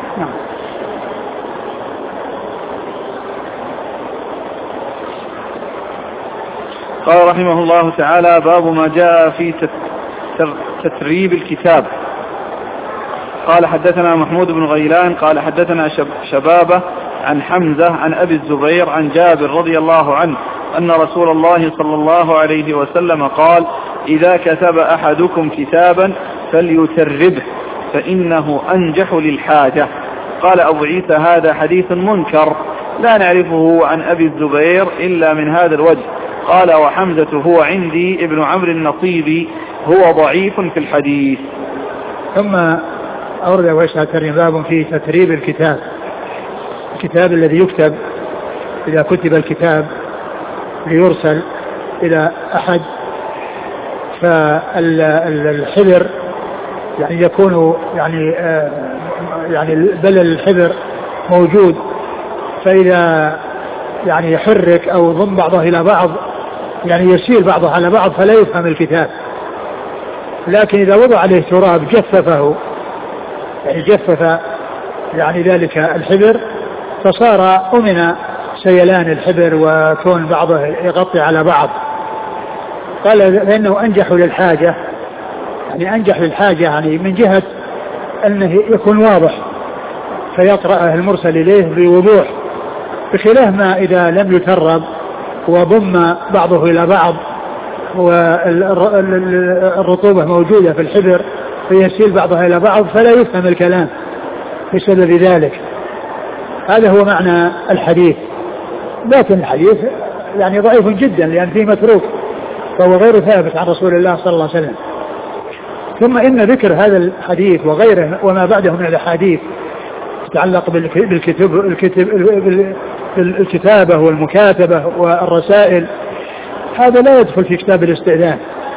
قال رحمه الله تعالى باب ما جاء في تتريب الكتاب. قال حدثنا محمود بن غيلان قال حدثنا شبابة عن حمزة عن أبي الزبير عن جابر رضي الله عنه أن رسول الله صلى الله عليه وسلم قال إذا كتب أحدكم كتابا فليتربه فإنه أنجح للحاجة. قال أبو عيسى هذا حديث منكر لا نعرفه عن أبي الزبير إلا من هذا الوجه. قال وحمزة هو عندي ابن عمرو النصيبي هو ضعيف في الحديث. ثم أورد ويشهد باب في تتريب الكتاب. الكتاب الذي يكتب إذا كتب الكتاب ليرسل إلى أحد فالحبر يعني يكون يعني بل الحبر موجود، فإذا يعني يحرك أو ضم بعضه إلى بعض يعني يسيل بعضه على بعض فلا يفهم الكتاب. لكن إذا وضع عليه تراب جففه يعني جفف يعني ذلك الحبر فصار أمن سيلان الحبر وكون بعضه يغطي على بعض. قال فإنه أنجح للحاجة، يعني أنجح للحاجة يعني من جهة أنه يكون واضح فيقرأه المرسل إليه بوضوح، بخلاف ما إذا لم يترب وضم بعضه إلى بعض والرطوبة موجودة في الحبر فيسيل بعضها إلى بعض فلا يفهم الكلام بسبب ذلك. هذا هو معنى الحديث، لكن الحديث يعني ضعيف جدا لأن فيه متروك فهو غير ثابت عن رسول الله صلى الله عليه وسلم. ثم إن ذكر هذا الحديث وغيره وما بعده من الأحاديث تتعلق بالكتابة والمكاتبة والرسائل هذا لا يدخل في كتاب الاستئذان.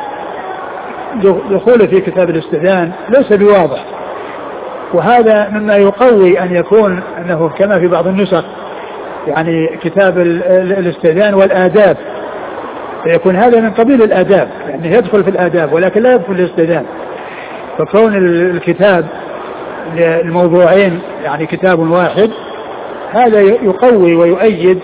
دخوله في كتاب الاستئذان ليس بواضح، وهذا مما يقوي أن يكون أنه كما في بعض النسخ يعني كتاب الاستئذان والآداب، فيكون هذا من قبيل الآداب يعني يدخل في الآداب ولكن لا يدخل في الاستئذان. فكون الكتاب الموضوعين يعني كتاب واحد هذا يقوي ويؤيد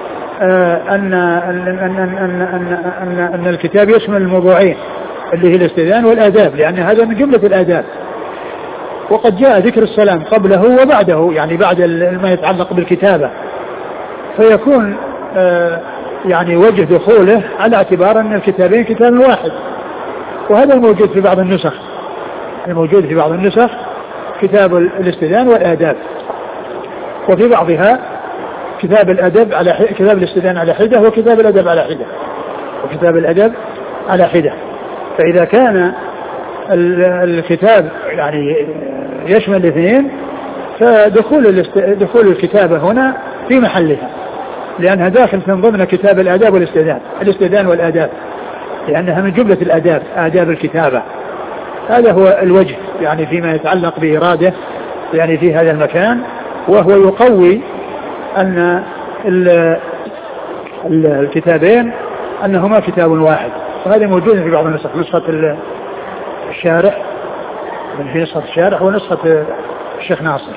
أن الكتاب يشمل الموضوعين اللي هي الاستئذان والآداب، لأن هذا من جملة الآداب. وقد جاء ذكر السلام قبله وبعده يعني بعد ما يتعلق بالكتابة، فيكون يعني وجه دخوله على اعتبار أن الكتابين كتاب واحد، وهذا الموجود في بعض النسخ. الموجود في بعض النسخ كتاب الاستئذان والآداب، وفي بعضها كتاب الأدب على كتاب الاستئذان على حدة وكتاب الأدب على حدة وكتاب الأدب على حدة. فإذا كان الكتاب يعني يشمل الاثنين فدخول الكتابة هنا في محلها، لأنها داخل من ضمن كتاب الآداب والاستئذان والآداب. لأنها من جملة الآداب، آداب الكتابة. هذا هو الوجه يعني فيما يتعلق بإرادة يعني في هذا المكان، وهو يقوي أن الكتابين أنهما كتاب واحد، وهذا موجود في بعض النسخ، نسخة الشارح، في نسخة الشارح ونسخة الشيخ ناصر.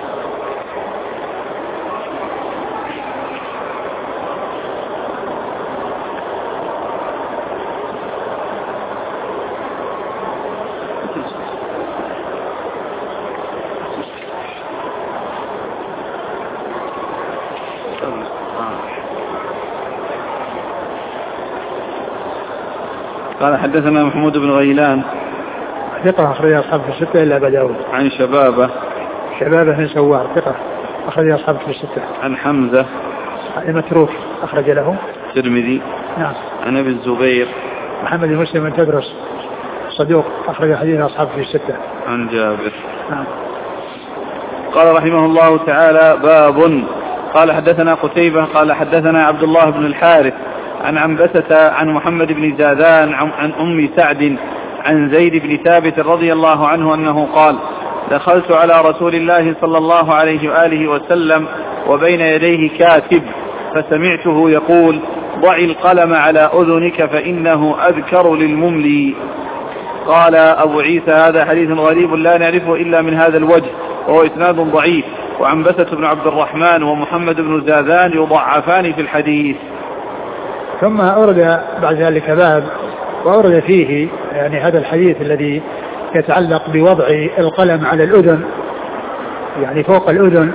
قال حدثنا محمود بن غيلان ثقة أخرج أصحاب في الستة إلا أبا داود. عن شبابة بن سوار ثقة أخرج أصحاب في الستة. عن حمزة المتروك أخرج له الترمذي. نعم. عن أبي الزبير محمد بن مسلم بن تدرس صدوق أخرج حديث أصحاب في الستة. عن جابر. نعم. قال رحمه الله تعالى: باب. قال حدثنا قتيبة قال حدثنا عبد الله بن الحارث عن عنبسة عن محمد بن زادان عن أم سعد عن زيد بن ثابت رضي الله عنه أنه قال: دخلت على رسول الله صلى الله عليه وآله وسلم وبين يديه كاتب فسمعته يقول: ضع القلم على أذنك فإنه أذكر للمملي. قال أبو عيسى: هذا حديث غريب لا نعرفه إلا من هذا الوجه، وهو إسناد ضعيف، وعنبسة بن عبد الرحمن ومحمد بن زادان يضعفان في الحديث. ثم أورد بعد ذلك باب وأورد فيه يعني هذا الحديث الذي يتعلق بوضع القلم على الأذن يعني فوق الأذن.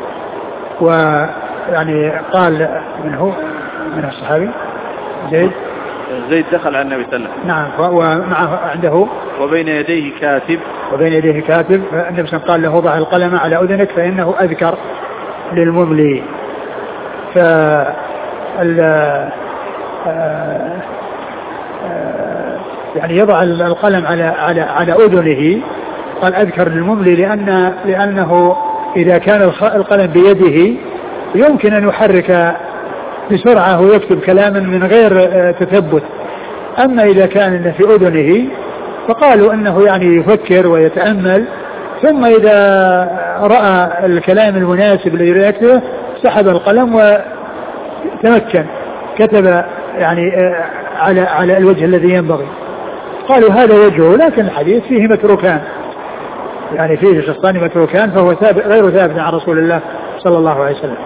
ويعني قال من الصحابي زيد دخل على النبي صلى الله عليه وسلم. نعم. ومعه عنده وبين يديه كاتب فالنبي صلى الله عليه وسلم قال له: ضع القلم على أذنك فإنه أذكر للمملي. يعني يضع القلم على أذنه، قال أذكر للمملي لأنه إذا كان القلم بيده يمكن أن يحرك بسرعة ويكتب كلاما من غير تثبت. أما إذا كان في أذنه فقالوا أنه يعني يفكر ويتأمل، ثم إذا رأى الكلام المناسب الذي يكتبه سحب القلم وتمكن كتب يعني على الوجه الذي ينبغي. قالوا هذا وجهه، لكن الحديث فيه متروكان، يعني فيه شخصان متروكان، فهو غير ثابت عن رسول الله صلى الله عليه وسلم.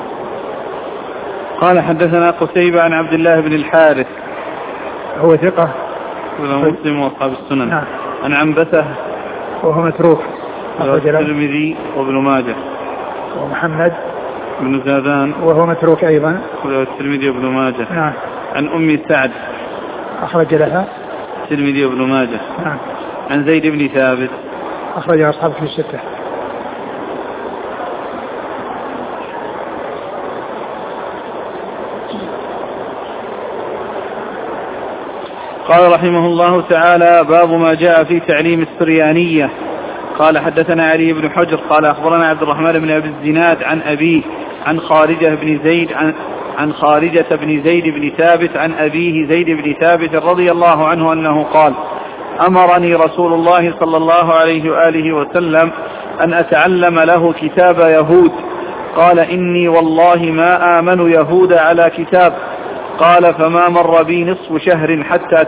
قال حدثنا قتيبة عن عبد الله بن الحارث هو ثقة مسلم وأصحاب السنن. نعم. عن عنبسة وهو متروك الترمذي وابن ماجه. ومحمد بن زادان وهو متروك أيضا الترمذي وابن ماجه. نعم. عن أم سعد أخرج لها الترمذي وابن ماجه. نعم. عن زيد بن ثابت أخرج أصحاب في الستة. قال رحمه الله تعالى: باب ما جاء في تعليم السريانية. قال حدثنا علي بن حجر قال أخبرنا عبد الرحمن بن أبي الزناد عن أبيه عن خارجة بن زيد بن ثابت عن أبيه زيد بن ثابت رضي الله عنه أنه قال: أمرني رسول الله صلى الله عليه وآله وسلم أن أتعلم له كتاب يهود. قال: إني والله ما آمن يهود على كتاب. قال: فما مر بي نصف شهر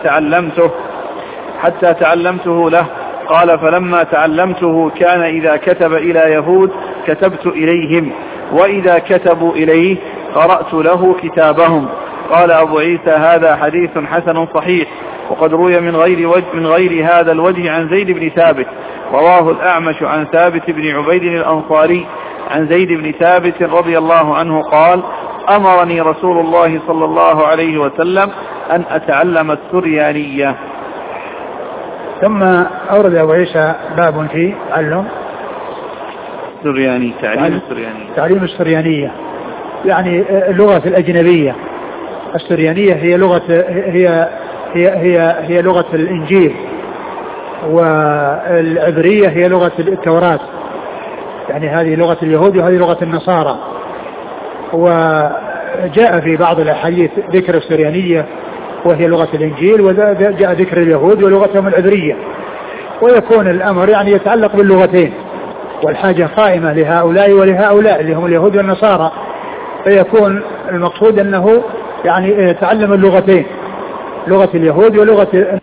حتى تعلمته له. قال: فلما تعلمته كان إذا كتب إلى يهود كتبت إليهم، وإذا كتبوا إليه قرأت له كتابهم. قال أبو عيسى: هذا حديث حسن صحيح، وقد روي من غير هذا الوجه عن زيد بن ثابت. رواه الأعمش عن ثابت بن عبيد الأنصاري عن زيد بن ثابت رضي الله عنه قال: أمرني رسول الله صلى الله عليه وسلم أن أتعلم السريانية. ثم أورد أبو عيسى باب في تعليم السريانية، يعني اللغة الأجنبية. السريانية هي لغة الإنجيل، والعبرية هي لغة التوراة، يعني هذه لغة اليهود وهذه لغة النصارى. وجاء في بعض الأحاديث ذكر السريانية وهي لغة الإنجيل، وجاء ذكر اليهود ولغتهم العبرية، ويكون الأمر يعني يتعلق باللغتين، والحاجة قائمة لهؤلاء ولهؤلاء اللي هم اليهود والنصارى، فيكون المقصود أنه يعني يتعلم اللغتين، لغة اليهود ولغة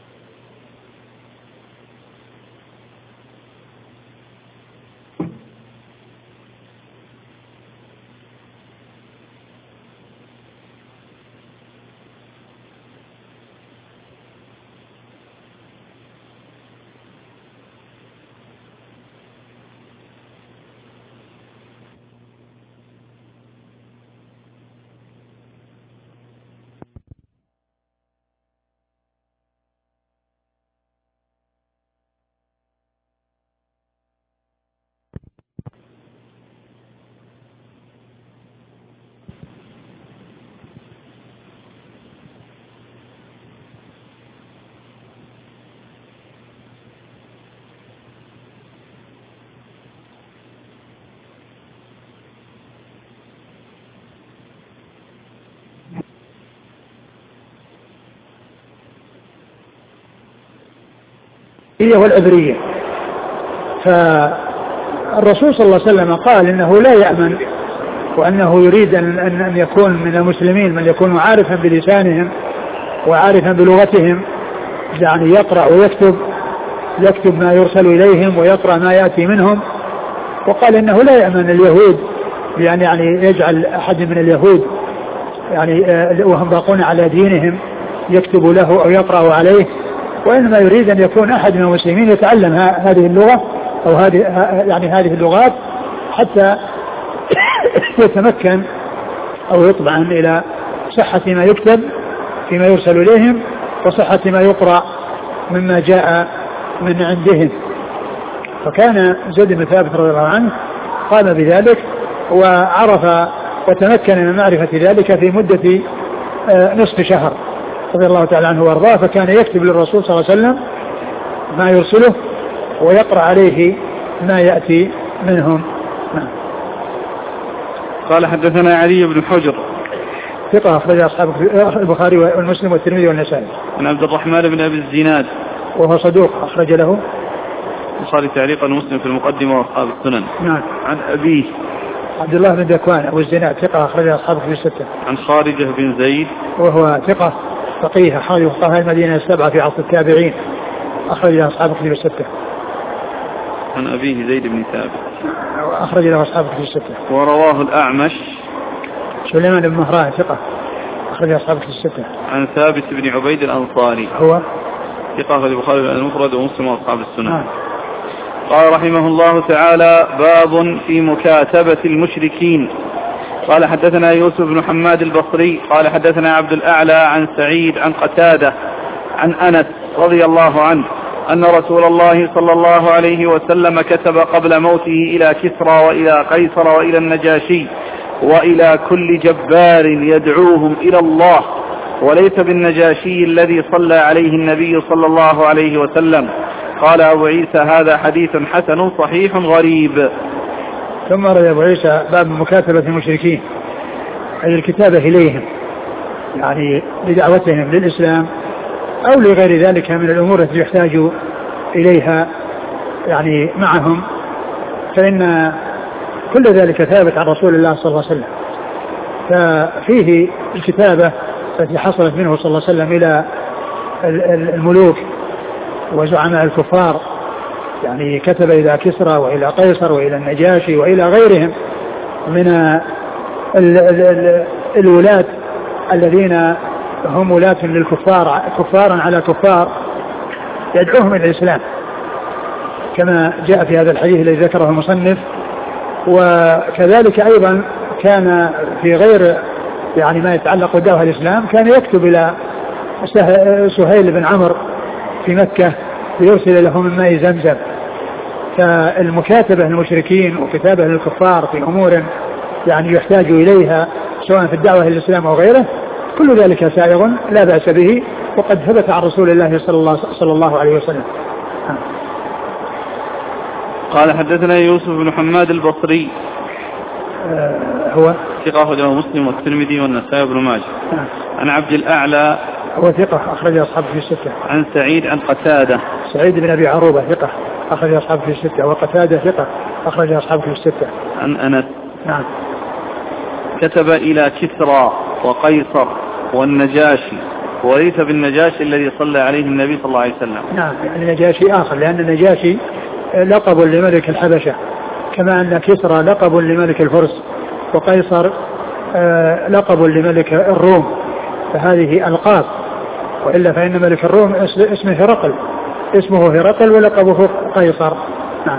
والعبرية. فالرسول صلى الله عليه وسلم قال إنه لا يأمن، وأنه يريد أن يكون من المسلمين من يكون عارفا بلسانهم وعارفا بلغتهم، يعني يقرأ ويكتب، يكتب ما يرسل إليهم ويقرأ ما يأتي منهم. وقال إنه لا يأمن اليهود، يعني يجعل أحد من اليهود يعني وهم باقون على دينهم يكتب له أو يقرأ عليه، وإنما يريد أن يكون أحد من المسلمين يتعلم هذه اللغة أو هذه اللغات حتى يتمكن أو يطمئن إلى صحة ما يكتب فيما يرسل إليهم وصحة ما يقرأ مما جاء من عندهم. فكان زيد بن ثابت رضي الله عنه قام بذلك وعرف وتمكن من معرفة ذلك في مدة نصف شهر رضي الله تعالى عنه وارضاه. فكان يكتب للرسول صلى الله عليه وسلم ما يرسله ويقرأ عليه ما يأتي منهم. قال حدثنا علي بن حجر ثقة أخرج أصحاب البخاري والمسلم والترمذي والنسائي. عن عبد الرحمن بن أبي الزناد وهو صدوق أخرج له البخاري تعليقا مسلم في المقدمة وأصحاب السنن. نعم. عن أبيه عبد الله بن ذكوان أبو الزناد ثقة أخرج أصحاب في الستة. عن خارجة بن زيد وهو ثقة فقيه أحد فقهاء المدينة السبعة في عصر التابعين أخرج له أصحاب في الستة. عن أبيه زيد بن ثابت أخرج له أصحاب في الستة. ورواه الأعمش سليمان بن مهران ثقة أخرج أصحاب في الستة. عن ثابت بن عبيد الأنصاري هو ثقة أخرج البخاري المفرد ومسلم وأصحاب السنن. قال رحمه الله تعالى: باب في مكاتبة المشركين. قال حدثنا يوسف بن حماد البصري قال حدثنا عبد الأعلى عن سعيد عن قتادة عن أنس رضي الله عنه أن رسول الله صلى الله عليه وسلم كتب قبل موته إلى كسرى وإلى قيصر وإلى النجاشي وإلى كل جبار يدعوهم إلى الله، وليس بالنجاشي الذي صلى عليه النبي صلى الله عليه وسلم. قال أبو عيسى: هذا حديث حسن صحيح غريب. ثم روى أبو عيسى باب مكاتبة المشركين، أي الكتابة إليهم يعني لدعوتهم للإسلام أو لغير ذلك من الأمور التي يحتاج إليها يعني معهم، فإن كل ذلك ثابت عن رسول الله صلى الله عليه وسلم. ففيه الكتابة التي حصلت منه صلى الله عليه وسلم إلى الملوك وزعماء الكفار، يعني كتب إلى كسرى وإلى قيصر وإلى النجاشي وإلى غيرهم من الولاة الذين هم ولاة للكفار كفارا على كفار يدعوهم إلى الإسلام، كما جاء في هذا الحديث الذي ذكره المصنف. وكذلك أيضا كان في غير يعني ما يتعلق بدعوة الإسلام كان يكتب إلى سهيل بن عمرو في مكة ليرسل له من ماء زمزم. فالمكاتبة للمشركين وكتابة للكفار في أمور يعني يحتاج إليها سواء في الدعوة للإسلام أو غيره، كل ذلك سائغ لا بأس به، وقد ثبت عن رسول الله صلى الله عليه وسلم. قال حدثنا يوسف بن حماد البصري هو ثقة أخرجه مسلم والترمذي والنسائي بن ماجه. عن عبد الأعلى هو ثقة أخرج أصحابه في الستة. عن سعيد عن قتادة. سعيد بن أبي عروبة ثقة أخرج أصحابه في الستة. وقتادة ثقة أخرج أصحابه في الستة. عن أنس. نعم. كتب إلى كسرى وقيصر والنجاشي وليس بالنجاشي الذي صلى عليه النبي صلى الله عليه وسلم. نعم النجاشي آخر، لأن النجاشي لقب لملك الحبشة، كما أن كسرى لقب لملك الفرس، وقيصر لقب لملك الروم، فهذه ألقاب. وإلا فإن ملك الروم اسمه هرقل، اسمه هرقل ولقبه قيصر. نعم.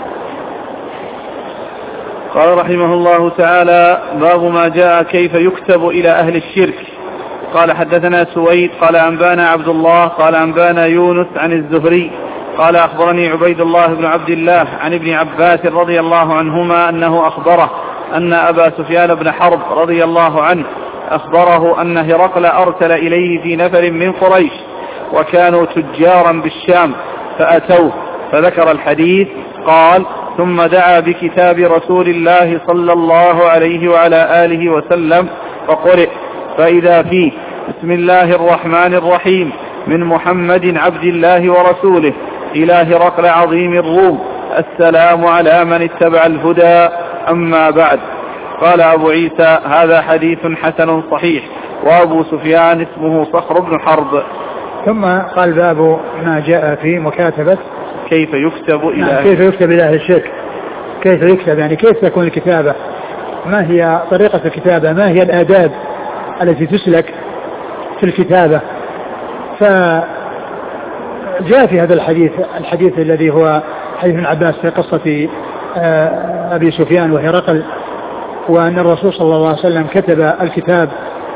قال رحمه الله تعالى: باب ما جاء كيف يكتب إلى أهل الشرك. قال: حدثنا سويد قال أنبانا عبد الله قال أنبانا يونس عن الزهري قال: أخبرني عبيد الله بن عبد الله عن ابن عباس رضي الله عنهما أنه أخبره أن أبا سفيان بن حرب رضي الله عنه أخبره أن هرقل أرسل إليه في نفر من قريش وكانوا تجارا بالشام فأتوه فذكر الحديث. قال: ثم دعا بكتاب رسول الله صلى الله عليه وعلى آله وسلم فقرئ، فإذا فيه: بسم الله الرحمن الرحيم، من محمد عبد الله ورسوله إلى هرقل عظيم الروم، السلام على من اتبع الهدى، أما بعد. قال أبو عيسى: هذا حديث حسن صحيح. وأبو سفيان اسمه صخر بن حرب. ثم قال: باب ما جاء في مكاتبة كيف يكتب إلى كيف يكتب إلى أهل الشرك. كيف يكتب يعني كيف تكون الكتابة، ما هي طريقة الكتابة، ما هي الآداب التي تسلك في الكتابة. فجاء في هذا الحديث الذي هو حديث ابن عباس في قصة أبي سفيان وهرقل، وأن الرسول صلى الله عليه وسلم كتب الكتاب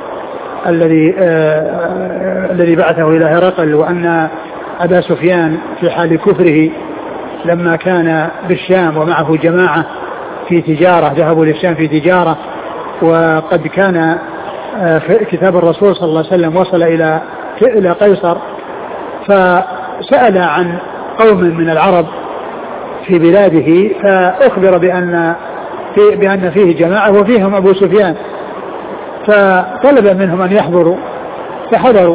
الذي بعثه إلى هرقل، وأن أبا سفيان في حال كفره لما كان بالشام ومعه جماعة في تجارة، ذهبوا للشام في تجارة، وقد كان كتاب الرسول صلى الله عليه وسلم وصل إلى قيصر، فسأل عن قوم من العرب في بلاده، فأخبر بأن فيه جماعة وفيهم أبو سفيان، فطلب منهم أن يحضروا فحضروا.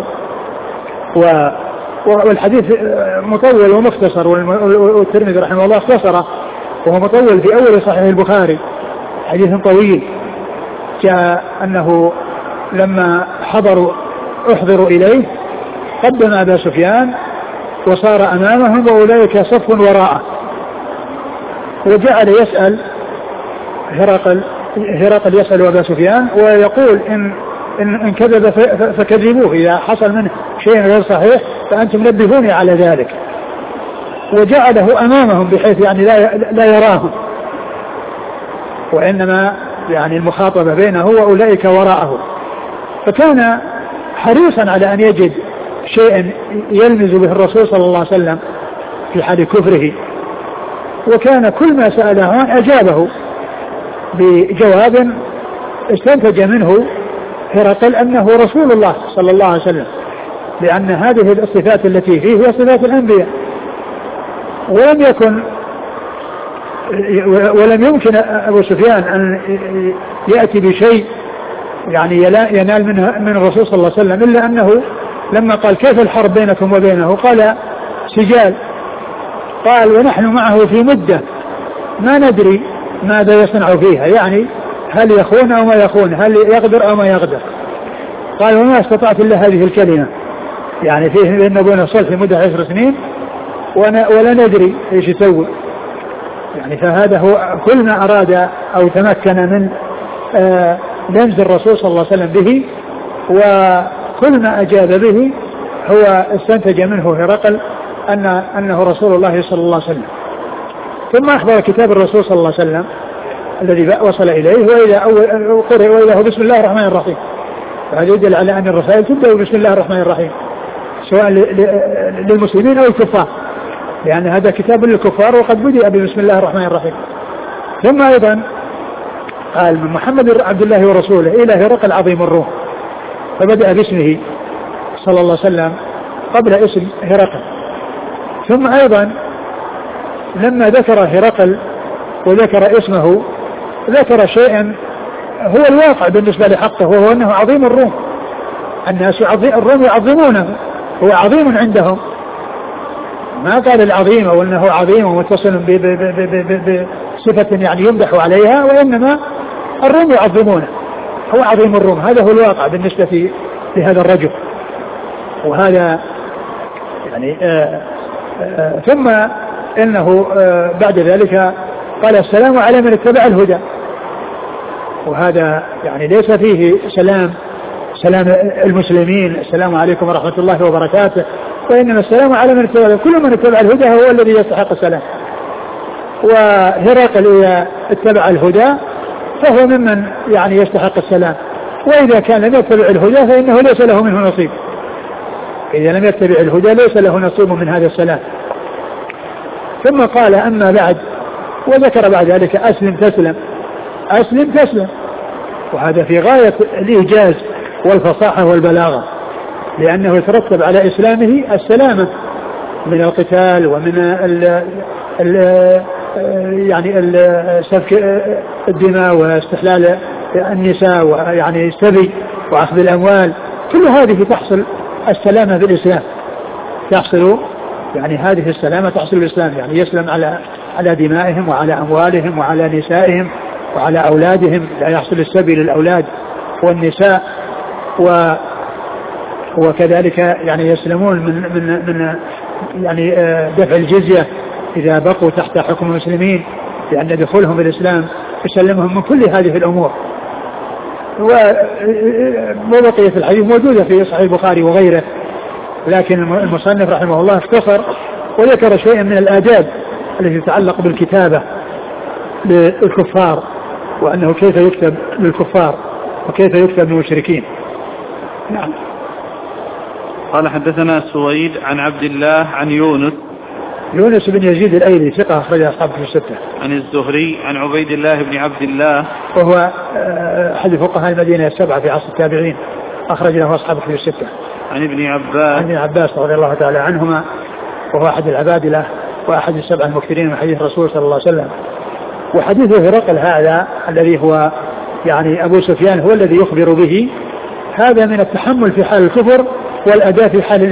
والحديث مطول ومختصر، والترمذي رحمه الله اختصره، وهو مطول في أول صحيح البخاري، حديث طويل. جاء أنه لما أحضروا إليه قدم أبا سفيان وصار أمامهم وأولئك صف وراءه، وجعل يسأل هرقل يسأل أبا سفيان ويقول إن كذب فكذبوه، إذا حصل منه شيء غير صحيح فأنتم نبهوني على ذلك. وجعله أمامهم بحيث يعني لا يراهم، وإنما يعني المخاطبة بينه وأولئك وراءه. فكان حريصا على أن يجد شيئا يلمز به الرسول صلى الله عليه وسلم في حال كفره، وكان كل ما سأله عن أجابه بجواب استنتج منه هرقل أنه رسول الله صلى الله عليه وسلم، لأن هذه الصفات التي فيه هي صفات الأنبياء، ولم يمكن أبو سفيان أن يأتي بشيء يعني ينال من الرسول صلى الله عليه وسلم، إلا أنه لما قال: كيف الحرب بينكم وبينه؟ قال: سجال. قال: ونحن معه في مدة ما ندري ماذا يصنع فيها، يعني هل يخون أو ما يخون، هل يقدر أو ما يقدر. قال: وما استطعت إلا هذه الكلمة، يعني فيه بأن أبونا صلح في مدة 10 سنين ولا ندري إيش يسوي. يعني فهذا هو كل ما أراد أو تمكن من لمز الرسول صلى الله عليه وسلم به، وكل ما أجاب به هو استنتج منه هرقل أنه رسول الله صلى الله عليه وسلم. ثم أخبر كتاب الرسول صلى الله عليه وسلم الذي وصل إليه قرئ وإذا هو بسم الله الرحمن الرحيم، فهذا يدل على أن الرسائل تبدأ بسم الله الرحمن الرحيم سواء للمسلمين أو الكفار، لأن هذا كتاب للكفار وقد بدأ بسم الله الرحمن الرحيم. ثم أيضا قال: من محمد عبد الله ورسوله إلى هرقل عظيم الروم، فبدأ باسمه صلى الله عليه وسلم قبل اسم هرقل. ثم أيضا لما ذكر هرقل وذكر اسمه ذكر شيئا هو الواقع بالنسبة لحقه، وهو أنه عظيم الروم، الناس الروم يعظمونه، هو عظيم عندهم، ما قال العظيم أو أنه عظيم ومتصل بصفة يعني يمدح عليها، وإنما الروم يعظمونه، هو عظيم الروم. هذا هو الواقع بالنسبة لهذا الرجل. وهذا يعني ثم إنه بعد ذلك قال السلام على من اتبع الهدى، وهذا يعني ليس فيه سلام المسلمين السلام عليكم ورحمة الله وبركاته، وإنما السلام على من اتبع، كل من اتبع الهدى هو الذي يستحق السلام. وهرقل إذا اتبع الهدى فهو ممن يعني يستحق السلام، وإذا كان لم يتبع الهدى فإنه ليس له منه نصيب، إذا لم يتبع الهدى ليس له نصيب من هذا السلام. ثم قال أما بعد، وذكر بعد ذلك أسلم تسلم، أسلم تسلم، وهذا في غاية الإيجاز والفصاحة والبلاغة، لأنه يترتب على إسلامه السلامة من القتال ومن يعني سفك الدماء واستحلال النساء ويعني السبي وأخذ الأموال، كل هذه تحصل السلامة بالإسلام، تحصل يعني هذه السلامة تحصل بالإسلام، يعني يسلم على دمائهم وعلى أموالهم وعلى نسائهم وعلى أولادهم، لا يحصل السبي للأولاد والنساء، وكذلك يعني يسلمون من يعني دفع الجزية إذا بقوا تحت حكم المسلمين، لأن دخولهم بالإسلام يسلمهم من كل هذه الأمور. وبقية الحديث موجودة في صحيح البخاري وغيره، لكن المصنف رحمه الله اختصر وذكر شيئا من الآداب التي تتعلق بالكتابة للكفار، وأنه كيف يكتب للكفار وكيف يكتب للمشركين. نعم. قال حدثنا سويد عن عبد الله عن يونس بن يزيد الأيلي ثقة أخرج أصحاب في الستة. عن الزهري عن عبيد الله بن عبد الله وهو أحد فقهاء المدينة السبعة في عصر التابعين، أخرج له أصحاب في الستة. عن ابن عباس رضي الله تعالى عنهما، وهو أحد العبادلة وأحد السبع المكثرين من حديث الرسول صلى الله عليه وسلم. وحديث هرقل هذا الذي هو يعني أبو سفيان هو الذي يخبر به، هذا من التحمل في حال الكفر والأداء في حال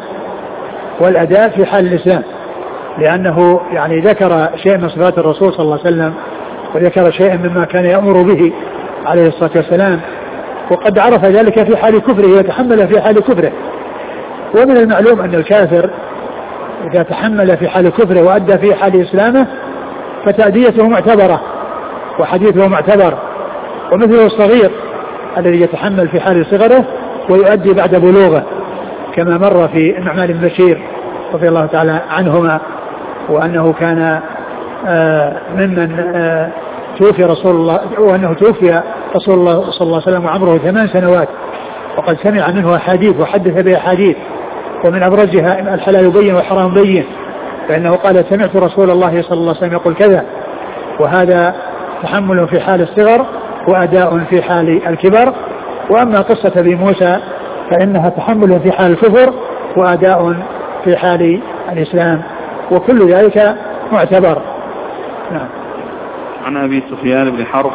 الإسلام، لأنه يعني ذكر شيء من صفات الرسول صلى الله عليه وسلم، وذكر شيئا مما كان يأمر به عليه الصلاة والسلام، وقد عرف ذلك في حال كفره وتحمل في حال كفره. ومن المعلوم أن الكافر إذا تحمل في حال كفره وأدى في حال إسلامه فتأديته معتبرة وحديثه معتبر، ومثله الصغير الذي يتحمل في حال صغره ويؤدي بعد بلوغه، كما مر في النعمان بن بشير رضي الله تعالى عنهما، وأنه كان ممن توفي رسول الله، وأنه توفي رسول الله صلى الله عليه وسلم وعمره 8 سنوات، وقد سمع منه أحاديث وحدث بأحاديث، ومن أبرزها الحلال بين والحرام بين، فإنه قال سمعت رسول الله صلى الله عليه وسلم يقول كذا. وهذا تحمل في حال الصغر وأداء في حال الكبر. وأما قصة أبي موسى فإنها تحمل في حال الكفر وأداء في حال الإسلام، وكل ذلك معتبر. نعم. عن أبي سفيان بن حرب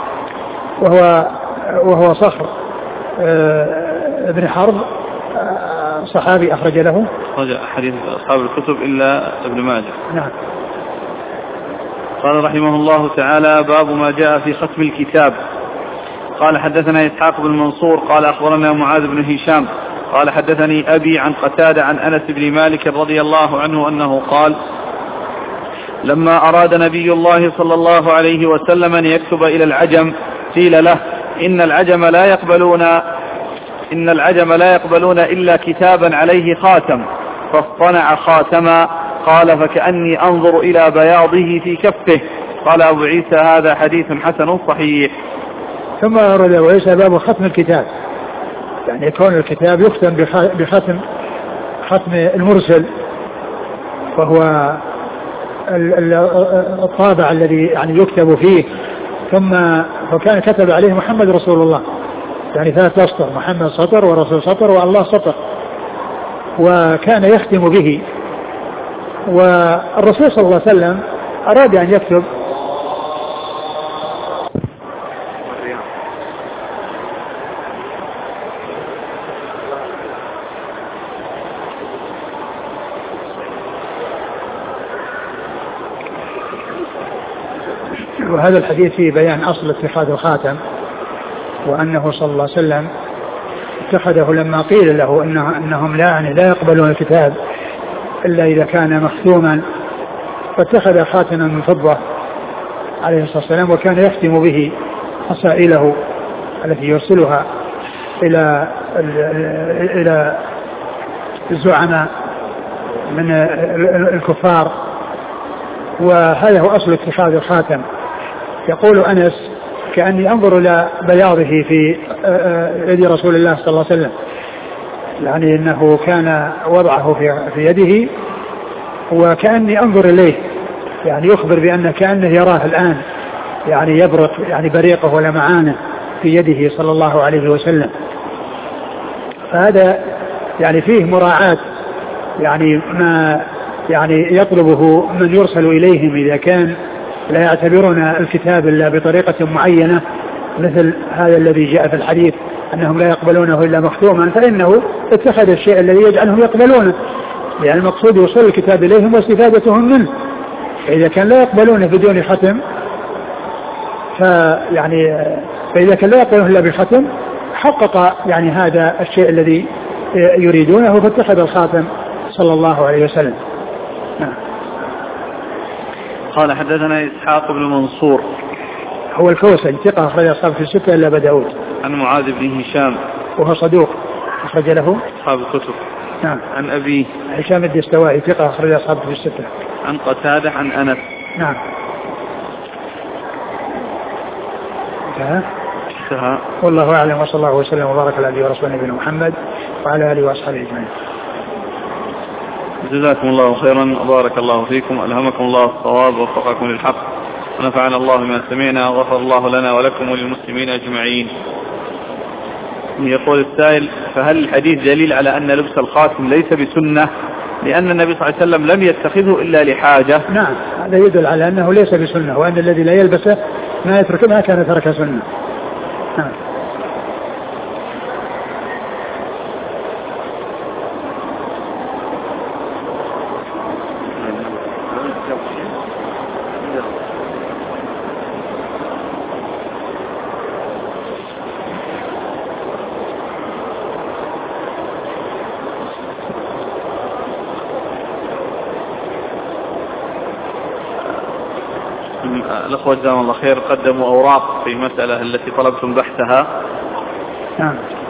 وهو صخر ابن حرب، صحابي أخرج له حديث أصحاب الكتب إلا ابن ماجه. نعم. قال رحمه الله تعالى: باب ما جاء في ختم الكتاب. قال حدثنا إسحاق بن منصور قال أخبرنا معاذ بن هشام قال حدثني أبي عن قتادة عن أنس بن مالك رضي الله عنه أنه قال: لما أراد نبي الله صلى الله عليه وسلم أن يكتب إلى العجم قيل له: إن العجم لا يقبلون إلا كتابا عليه خاتم، فاصطنع خاتما. قال: فكأني أنظر إلى بياضه في كفه. قال أبو عيسى: هذا حديث حسن صحيح. ثم أراد أبو عيسى باب ختم الكتاب، يعني يكون الكتاب يختم بختم المرسل، وهو الطابع الذي يعني يكتب فيه. ثم وكان كتب عليه محمد رسول الله، يعني 3 أسطر، محمد سطر ورسول سطر والله سطر، وكان يختم به. والرسول صلى الله عليه وسلم أراد أن يكتب وهذا الحديث فيه بيان أصل اتخاذ الخاتم، وأنه صلى الله عليه وسلم اتخذه لما قيل له أنهم لا يقبلون الكتاب إلا إذا كان مختوما، فاتخذ خاتما من فضة عليه الصلاة والسلام، وكان يختم به رسائله التي يرسلها إلى الزعماء من الكفار. وهذا هو أصل اتخاذ الخاتم. يقول أنس: كأني أنظر إلى بياضه في يد رسول الله صلى الله عليه وسلم، يعني أنه كان وضعه في يده وكأني أنظر إليه، يعني يخبر بأن كأنه يراه الآن، يعني يبرق يعني بريقه ولمعانه في يده صلى الله عليه وسلم. فهذا يعني فيه مراعاة يعني ما يعني يطلبه من يرسل إليهم إذا كان لا يعتبرون الكتاب إلا بطريقة معينة، مثل هذا الذي جاء في الحديث أنهم لا يقبلونه إلا مختوما، فإنه اتخذ الشيء الذي يجعلهم يقبلونه، يعني المقصود وصول الكتاب إليهم واستفادتهم منه. فإذا كان لا يقبلونه بدون ختم فإذا كان لا يقبلونه إلا بختم حقق يعني هذا الشيء الذي يريدونه، فاتخذ الخاتم صلى الله عليه وسلم. قال: حدثنا إسحاق بن منصور هو الكوسج ثقة أخرج أصحاب في الستة إلا أبا داود. عن معاذ بن هشام وهو صدوق أخرج له أصحاب الكتب. نعم. عن أبي هشام الدستوائي ثقة أخرج أصحاب في الستة. عن قتادة عن أنس. نعم. والله أعلم، وصلى الله وسلم وبارك على نبينا ورسوله نبينا محمد وعلى آله وأصحابه أجمعين. جزاكم الله خيرا وبارك الله فيكم، ألهمكم الله الصواب ووفقكم للحق، ونفعنا الله بما سمعنا، وغفر الله لنا ولكم وللمسلمين أجمعين. يقول السائل: فهل الحديث دليل على أن لبس الخاتم ليس بسنة لأن النبي صلى الله عليه وسلم لم يتخذه إلا لحاجة؟ نعم، هذا يدل على أنه ليس بسنة، وأن الذي لا يلبسه ما كان ترك سنة. نعم. الأخوة جزاهم الله خير قدموا أوراق في مسألة التي طلبتم بحثها. نعم.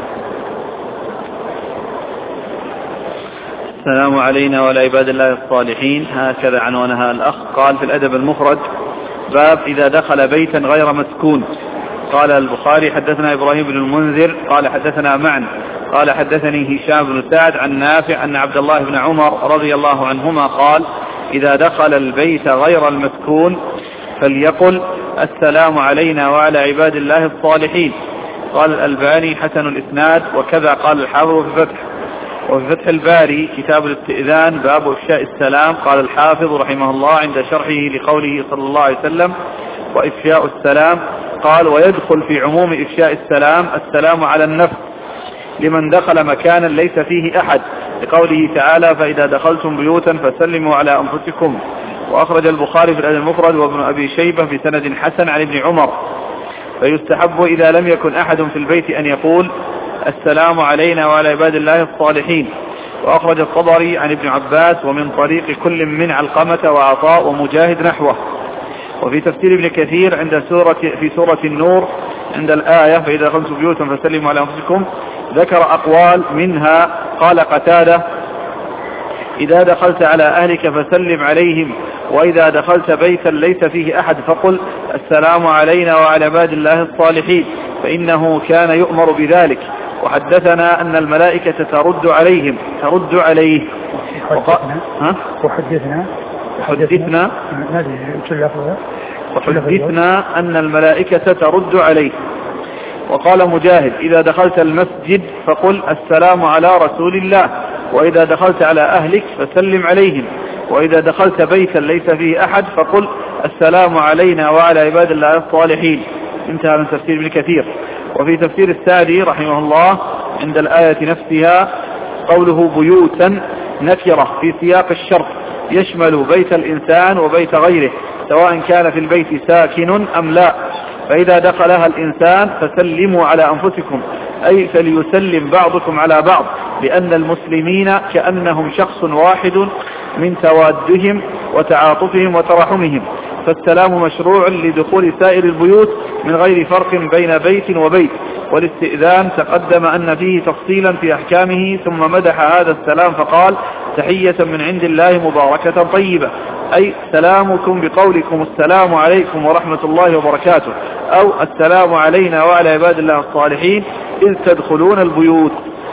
السلام علينا وعلى عباد الله الصالحين، هكذا عنوانها الأخ. قال: في الأدب المفرد باب إذا دخل بيتا غير مسكون. قال البخاري: حدثنا إبراهيم بن المنذر قال حدثنا معن قال حدثني هشام بن سعد عن نافع أن عبد الله بن عمر رضي الله عنهما قال: إذا دخل البيت غير المسكون فليقل: السلام علينا وعلى عباد الله الصالحين. قال الألباني: حسن الإسناد. وكذا قال الحافظ في الفتح. وفي فتح الباري كتاب الاستئذان باب إفشاء السلام. قال الحافظ رحمه الله عند شرحه لقوله صلى الله عليه وسلم: وإفشاء السلام، قال: ويدخل في عموم إفشاء السلام السلام على النفس لمن دخل مكانا ليس فيه أحد، لقوله تعالى: فإذا دخلتم بيوتا فسلموا على أنفسكم. وأخرج البخاري في الأدب المفرد وابن أبي شيبة بسند حسن عن ابن عمر. فيستحب إذا لم يكن أحد في البيت أن يقول: السلام علينا وعلى عباد الله الصالحين. وأخرج الطبري عن ابن عباس ومن طريق كل من علقمة وعطاء ومجاهد نحوه. وفي تفسير ابن كثير في سورة النور عند الآية: فإذا دخلتم بيوتا فسلموا على أنفسكم، ذكر أقوال منها قال قتادة: إذا دخلت على أهلك فسلم عليهم، وإذا دخلت بيتا ليس فيه أحد فقل: السلام علينا وعلى عباد الله الصالحين، فإنه كان يؤمر بذلك. وحدثنا أن الملائكة ترد عليه. وحدثنا أن الملائكة ترد عليه. وقال مجاهد: إذا دخلت المسجد فقل: السلام على رسول الله، وإذا دخلت على أهلك فسلم عليهم، وإذا دخلت بيتا ليس فيه أحد فقل: السلام علينا وعلى عباد الله الصالحين. انتهى من تفسير ابن كثير. وفي تفسير السعدي رحمه الله عند الآية نفسها قوله: بيوتا نكرة في سياق الشرط يشمل بيت الإنسان وبيت غيره، سواء كان في البيت ساكن أم لا، فإذا دخلها الإنسان فسلموا على أنفسكم، أي فليسلم بعضكم على بعض، لأن المسلمين كأنهم شخص واحد من توادهم وتعاطفهم وتراحمهم، فالسلام مشروع لدخول سائر البيوت من غير فرق بين بيت وبيت. والاستئذان تقدم أن فيه تفصيلا في أحكامه، ثم مدح هذا السلام فقال: تحية من عند الله مباركة طيبة، أي سلامكم بقولكم السلام عليكم ورحمة الله وبركاته، أو السلام علينا وعلى عباد الله الصالحين إذ تدخلون البيوت.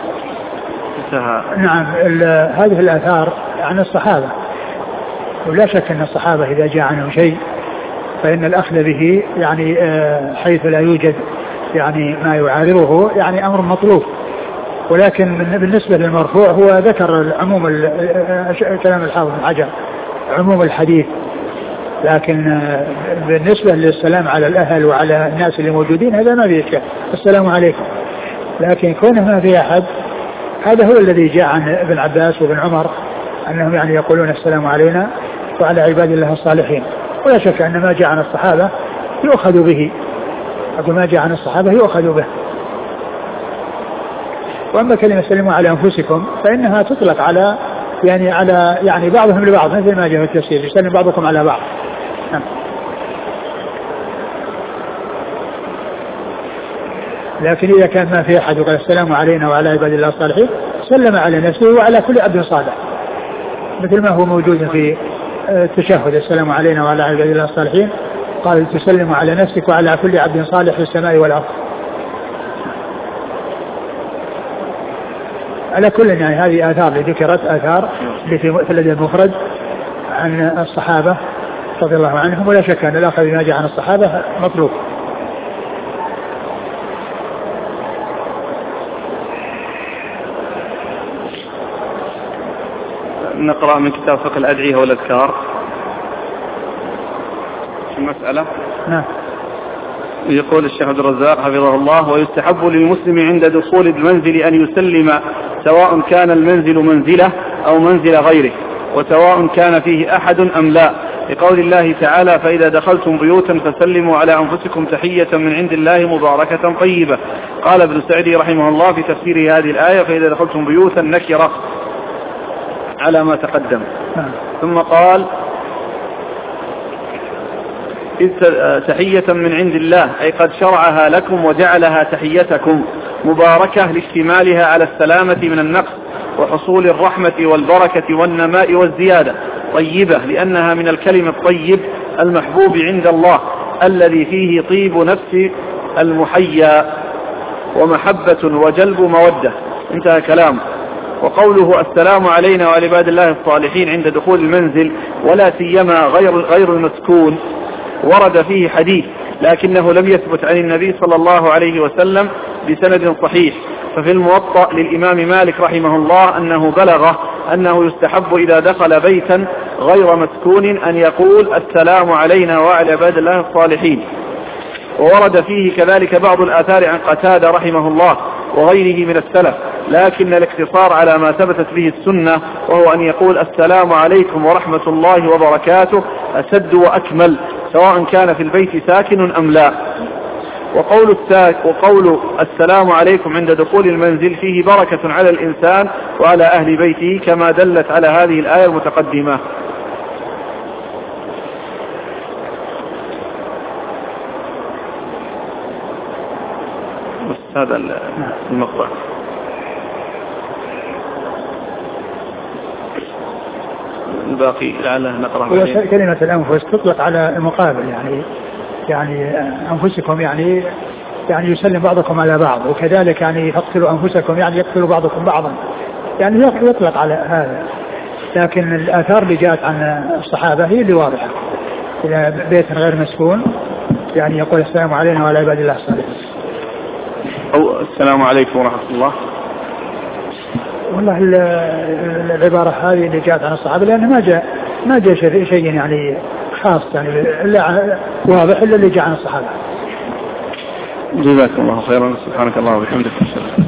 نعم، هذه الآثار عن الصحابة، ولا شك أن الصحابة إذا جاء عنهم شيء فإن الأخذ به يعني حيث لا يوجد يعني ما يعارضه يعني أمر مطلوب. ولكن بالنسبة للمرفوع هو ذكر عموم كلام الحافظ بن حجر عموم الحديث، لكن بالنسبة للسلام على الأهل وعلى الناس اللي موجودين هذا ما فيه شيء، السلام عليكم. لكن كونه ما في أحد هذا هو الذي جاء عن ابن عباس وابن عمر أنهم يعني يقولون السلام علينا وعلى عباد الله الصالحين. ولا شك أن ما جاء عن الصحابة يؤخذ به، أقول ما جاء عن الصحابة يؤخذ به. وأما كلمة سلموا على أنفسكم فإنها تطلق على يعني بعضهم لبعض، مثل ما جاء في التفسير يسلم بعضكم على بعض. لكن إذا كان ما في أحد وقال السلام علينا وعلى عباد الله الصالحين سلم على نفسه وعلى كل عبد صالح، مثل ما هو موجود في التشهد السلام علينا وعلى عباد الله الصالحين، قال تسلم على نفسك وعلى كل عبد صالح في السماء والأرض. على كل يعني هذه آثار اللي ذكرت آثار اللي في مؤتلد المفرد عن الصحابة رضي الله عنهم، ولا شك أن الأخذ بما جاء عن الصحابة مطلوب. نقرأ من كتاب فقه الأدعية والأذكار المسألة. نعم. يقول الشيخ عبد الرزاق حفظه الله: ويستحب للمسلم عند دخول المنزل أن يسلم، سواء كان المنزل منزله أو منزل غيره، وسواء كان فيه أحد أم لا، لقول الله تعالى: فإذا دخلتم بيوتا فسلموا على أنفسكم تحية من عند الله مباركة طيبة. قال ابن سعدي رحمه الله في تفسير هذه الآية: فإذا دخلتم بيوتا نكرة على ما تقدم. ثم قال: تحية من عند الله، أي قد شرعها لكم وجعلها تحيتكم مباركة لاشتمالها على السلامة من النقص وحصول الرحمة والبركة والنماء والزيادة. طيبة لأنها من الكلم الطيب المحبوب عند الله الذي فيه طيب نفس المحيا ومحبة وجلب مودة. انتهى كلام. وقوله السلام علينا وعلى عباد الله الصالحين عند دخول المنزل ولا سيما غير المسكون ورد فيه حديث، لكنه لم يثبت عن النبي صلى الله عليه وسلم بسند صحيح. ففي الموطأ للإمام مالك رحمه الله أنه بلغه أنه يستحب إذا دخل بيتا غير مسكون أن يقول السلام علينا وعلى عباد الله الصالحين. وورد فيه كذلك بعض الآثار عن قتادة رحمه الله وغيره من السلف، لكن الاقتصار على ما ثبتت به السنة وهو أن يقول السلام عليكم ورحمة الله وبركاته أسد وأكمل، سواء كان في البيت ساكن أم لا. وقول السلام عليكم عند دخول المنزل فيه بركة على الإنسان وعلى أهل بيته، كما دلت على هذه الآية المتقدمة. هذا المقطع. الباقي لعله نقرأ. كلمة الأنفس تطلق على المقابل، يعني أنفسكم يعني يسلم بعضكم على بعض، وكذلك يعني فاقتلوا أنفسكم يعني يقتل بعضكم بعضا، يعني يطلق على هذا. لكن الآثار اللي جاءت عن الصحابة هي اللي واضحة. إلى بيت غير مسكون يعني يقول السلام علينا وعلى عباد الله الصالحين، أو السلام عليكم ورحمة الله. والله العبارة هذه اللي جاءت عن الصحابة، لأنه ما جاء شيء يعني خاص يعني إلا واضح إلا اللي جاء عن الصحابة. جزاكم الله خيرا. سبحانك اللهم وبحمدك.